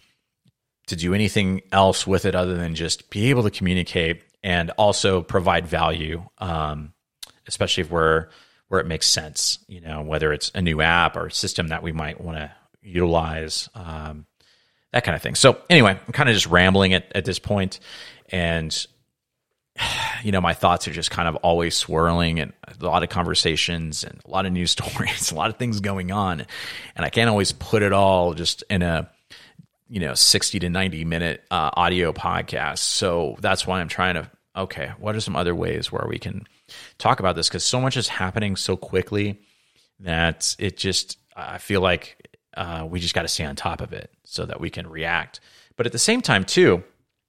to do anything else with it other than just be able to communicate and also provide value, um, especially if we're where it makes sense, you know, whether it's a new app or a system that we might want to utilize, um, that kind of thing. So anyway, I'm kind of just rambling at, at this point, and you know, my thoughts are just kind of always swirling, and a lot of conversations and a lot of news stories, a lot of things going on, and I can't always put it all just in a, you know, sixty to ninety minute uh, audio podcast. So that's why I'm trying to, okay, what are some other ways where we can talk about this? Because so much is happening so quickly that it just, I feel like uh, we just got to stay on top of it so that we can react. But at the same time, too,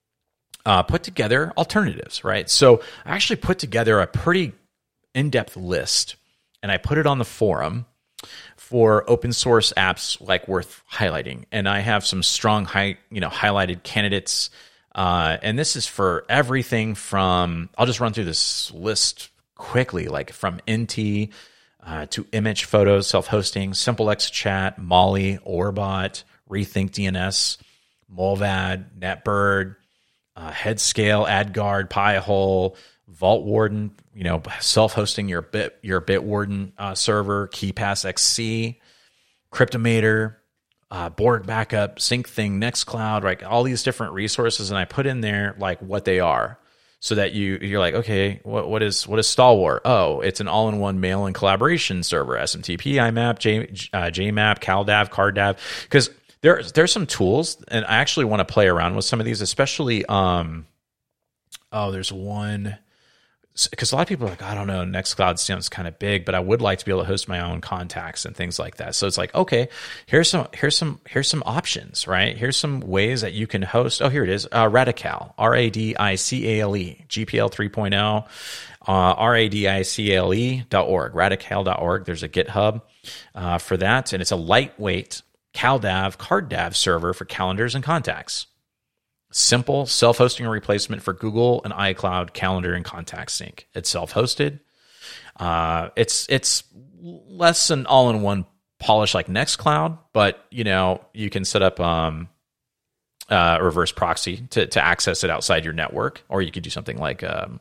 uh, put together alternatives, right? So I actually put together a pretty in-depth list, and I put it on the forum for open source apps like worth highlighting. And I have some strong, high, you know, highlighted candidates. Uh, and this is for everything from, I'll just run through this list quickly, like from N T uh, to Image Photos, self-hosting, SimpleX Chat, Molly, Orbot, Rethink D N S, Molvad, NetBird, uh, Headscale, AdGuard, Pi-hole, Vault Warden, you know, self-hosting your bit your Bitwarden uh, server, KeePass X C, Cryptomator, uh, Borg Backup, SyncThing, Nextcloud, right? All these different resources, and I put in there like what they are, so that you you're like, okay, what what is what is Stalwart? Oh, it's an all-in-one mail and collaboration server, S M T P, I MAP, J, uh, JMAP, CalDAV, CardDAV, because there there's some tools, and I actually want to play around with some of these, especially. Um, oh, there's one. Because a lot of people are like, I don't know, Nextcloud sounds kind of big, but I would like to be able to host my own contacts and things like that. So it's like, okay, here's some, here's some, here's some options, right? Here's some ways that you can host. Oh, here it is, uh, Radical, R A D I C A L E, G P L three point oh, uh, R A D I C A L E dot org, radical dot org. There's a GitHub uh, for that, and it's a lightweight CalDAV, CardDAV server for calendars and contacts. Simple self-hosting replacement for Google and iCloud Calendar and Contact Sync. It's self-hosted. Uh, it's it's less an all-in-one polish like Nextcloud, but you know you can set up um, uh, a reverse proxy to to access it outside your network, or you could do something like, um,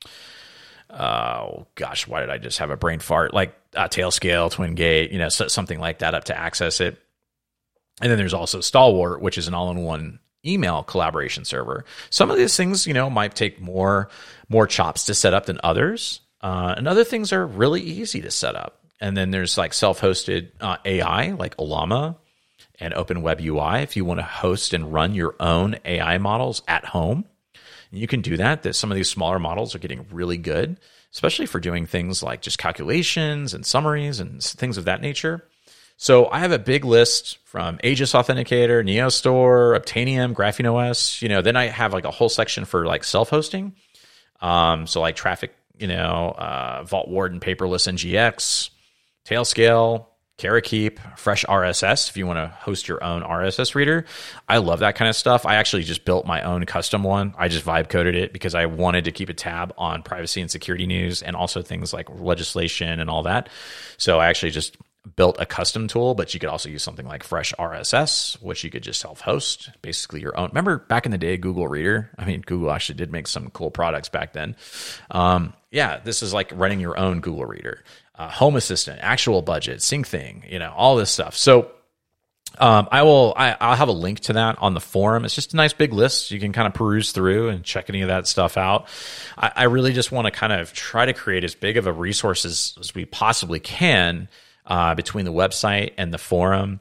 oh gosh, why did I just have a brain fart? Like uh, Tailscale, TwinGate, you know, so, something like that up to access it. And then there's also Stalwart, which is an all-in-one email collaboration server. Some of these things, you know, might take more more chops to set up than others, uh, and other things are really easy to set up. And then there's like self-hosted uh, A I, like Ollama and OpenWebUI, if you want to host and run your own A I models at home. And you can do that. That some of these smaller models are getting really good, especially for doing things like just calculations and summaries and things of that nature. So I have a big list from Aegis Authenticator, Neostore, Obtainium, GrapheneOS. You know, then I have like a whole section for like self-hosting. Um, so like Traffic, you know, uh, Vault Warden, Paperless N G X, Tailscale, Karakeep, Fresh R S S if you want to host your own R S S reader. I love that kind of stuff. I actually just built my own custom one. I just vibe coded it because I wanted to keep a tab on privacy and security news and also things like legislation and all that. So I actually just built a custom tool, but you could also use something like Fresh R S S, which you could just self-host, basically your own. Remember back in the day, Google Reader? I mean, Google actually did make some cool products back then. Um, yeah, this is like running your own Google Reader. Uh, Home Assistant, Actual Budget, SyncThing, you know, all this stuff. So um, I will, I, I'll have a link to that on the forum. It's just a nice big list. You can kind of peruse through and check any of that stuff out. I, I really just want to kind of try to create as big of a resource as, as we possibly can Uh, between the website and the forum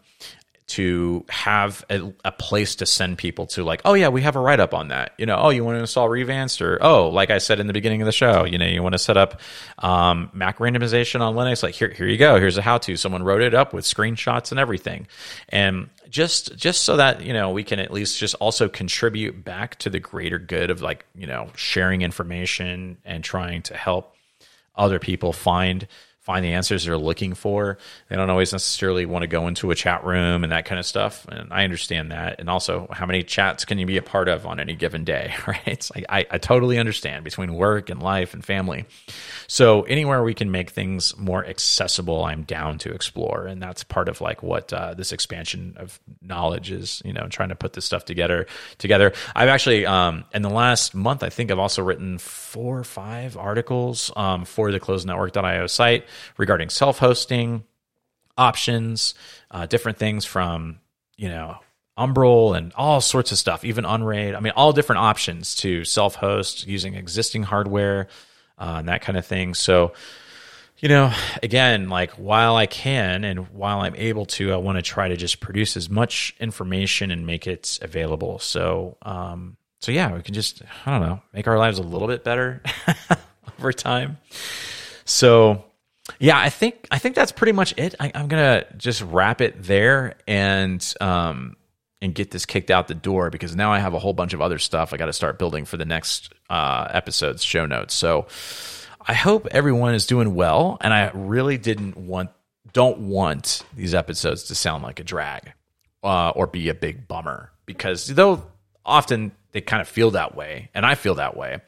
to have a, a place to send people to, like, oh yeah, we have a write-up on that. You know, oh, you want to install Revanced, or oh, like I said in the beginning of the show, you know, you want to set up um, Mac randomization on Linux. Like here, here you go. Here's a how-to. Someone wrote it up with screenshots and everything, and just just so that you know we can at least just also contribute back to the greater good of, like, you know, sharing information and trying to help other people find find the answers they're looking for. They don't always necessarily want to go into a chat room and that kind of stuff. And I understand that. And also, how many chats can you be a part of on any given day, right? It's like, I, I totally understand between work and life and family. So anywhere we can make things more accessible, I'm down to explore. And that's part of like what uh, this expansion of knowledge is, you know, trying to put this stuff together. Together, I've actually, um, in the last month, I think I've also written four or five articles um, for the closed network dot io site regarding self-hosting options, uh, different things from, you know, Umbrel and all sorts of stuff, even Unraid. I mean, all different options to self-host using existing hardware uh, and that kind of thing. So, you know, again, like while I can and while I'm able to, I want to try to just produce as much information and make it available. So, um, so yeah, we can just, I don't know, make our lives a little bit better over time. So, yeah, I think I think that's pretty much it. I, I'm gonna just wrap it there and um, and get this kicked out the door, because now I have a whole bunch of other stuff I got to start building for the next uh, episode's show notes. So I hope everyone is doing well, and I really didn't want don't want these episodes to sound like a drag uh, or be a big bummer, because though often they kind of feel that way, and I feel that way,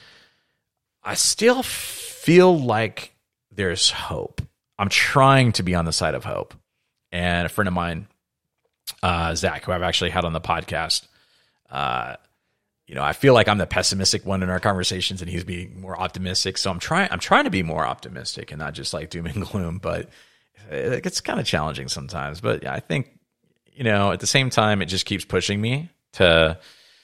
I still feel like there's hope. I'm trying to be on the side of hope. And a friend of mine, uh, Zach, who I've actually had on the podcast, uh, you know, I feel like I'm the pessimistic one in our conversations, and he's being more optimistic. So I'm trying, I'm trying to be more optimistic and not just like doom and gloom. But it gets kind of challenging sometimes. But yeah, I think, you know, at the same time, it just keeps pushing me to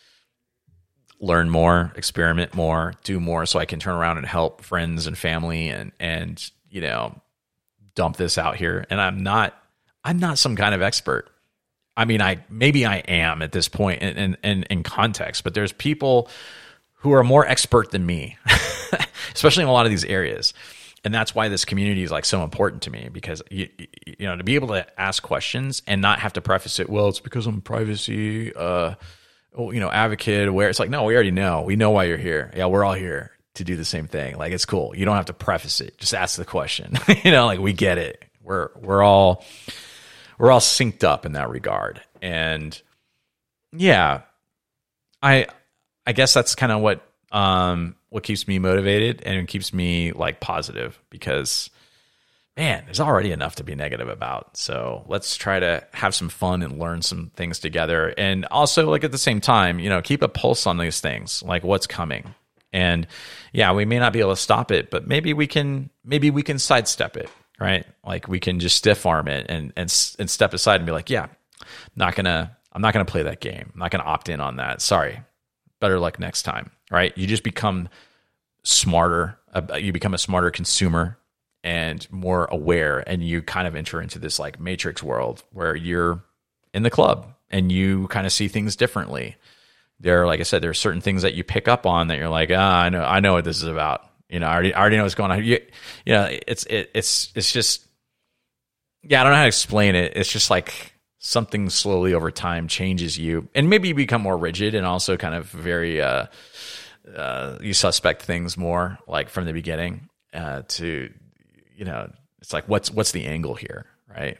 learn more, experiment more, do more, so I can turn around and help friends and family and, and, you know, dump this out here. And I'm not, I'm not some kind of expert. I mean, I, maybe I am at this point in, in, in, in context, but there's people who are more expert than me, especially in a lot of these areas. And that's why this community is like so important to me, because you, you know, to be able to ask questions and not have to preface it, well, it's because I'm privacy, uh, you know, advocate, where it's like, no, we already know. We know why you're here. Yeah, we're all here to do the same thing. Like, it's cool. You don't have to preface it. Just ask the question. You know, like, we get it. We're we're all we're all synced up in that regard. And yeah, I I guess that's kind of what um what keeps me motivated and keeps me like positive, because man, there's already enough to be negative about. So let's try to have some fun and learn some things together. And also, like, at the same time, you know, keep a pulse on these things, like what's coming. And yeah, we may not be able to stop it, but maybe we can, maybe we can sidestep it, right? Like, we can just stiff arm it and, and, and step aside and be like, yeah, I'm not gonna, I'm not gonna play that game. I'm not gonna opt in on that. Sorry. Better luck next time, right? You just become smarter. Uh, you become a smarter consumer and more aware, and you kind of enter into this like matrix world where you're in the club and you kind of see things differently. There, like I said, there are certain things that you pick up on that you're like, ah, I know, I know what this is about. You know, I already, I already know what's going on. You, you know, it's, it, it's, it's just, yeah, I don't know how to explain it. It's just like something slowly over time changes you, and maybe you become more rigid and also kind of very, uh, uh, you suspect things more like from the beginning, uh, to, you know, it's like, what's what's the angle here, right?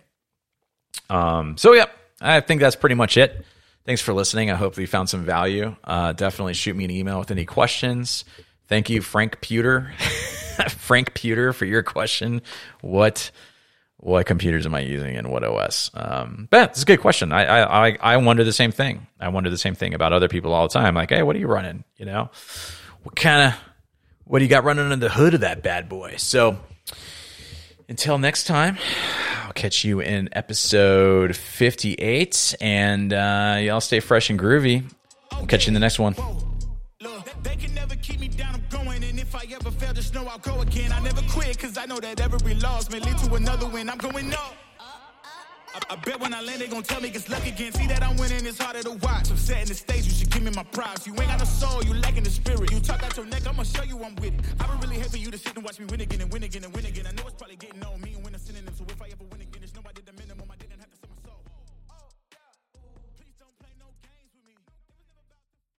Um, so, yeah, I think that's pretty much it. Thanks for listening. I hope you found some value. Uh, definitely shoot me an email with any questions. Thank you, Frank Pewter, Frank Pewter, for your question. What what computers am I using and what O S? Um, but it's a good question. I, I I wonder the same thing. I wonder the same thing about other people all the time. Like, hey, what are you running? You know, what kind of what do you got running under the hood of that bad boy? So, until next time, I'll catch you in episode fifty-eight, and uh, y'all stay fresh and groovy. We'll catch you in the next one.
They can never keep me down, I'm going, and if I ever fail, just know I'll go again. I never quit, cause I know that every loss may lead to another win. I'm going up. I, I bet when I land, they gon' tell me it's luck again. See that I'm winning, it's harder to watch. I'm setting the stage, you should give me my props. You ain't got no soul, you lacking the spirit. You talk out your neck, I'ma show you I'm with it. I would really hate for you to sit and watch me win again and win again and win again. I know it's probably getting on me and when I'm sending them, so if I ever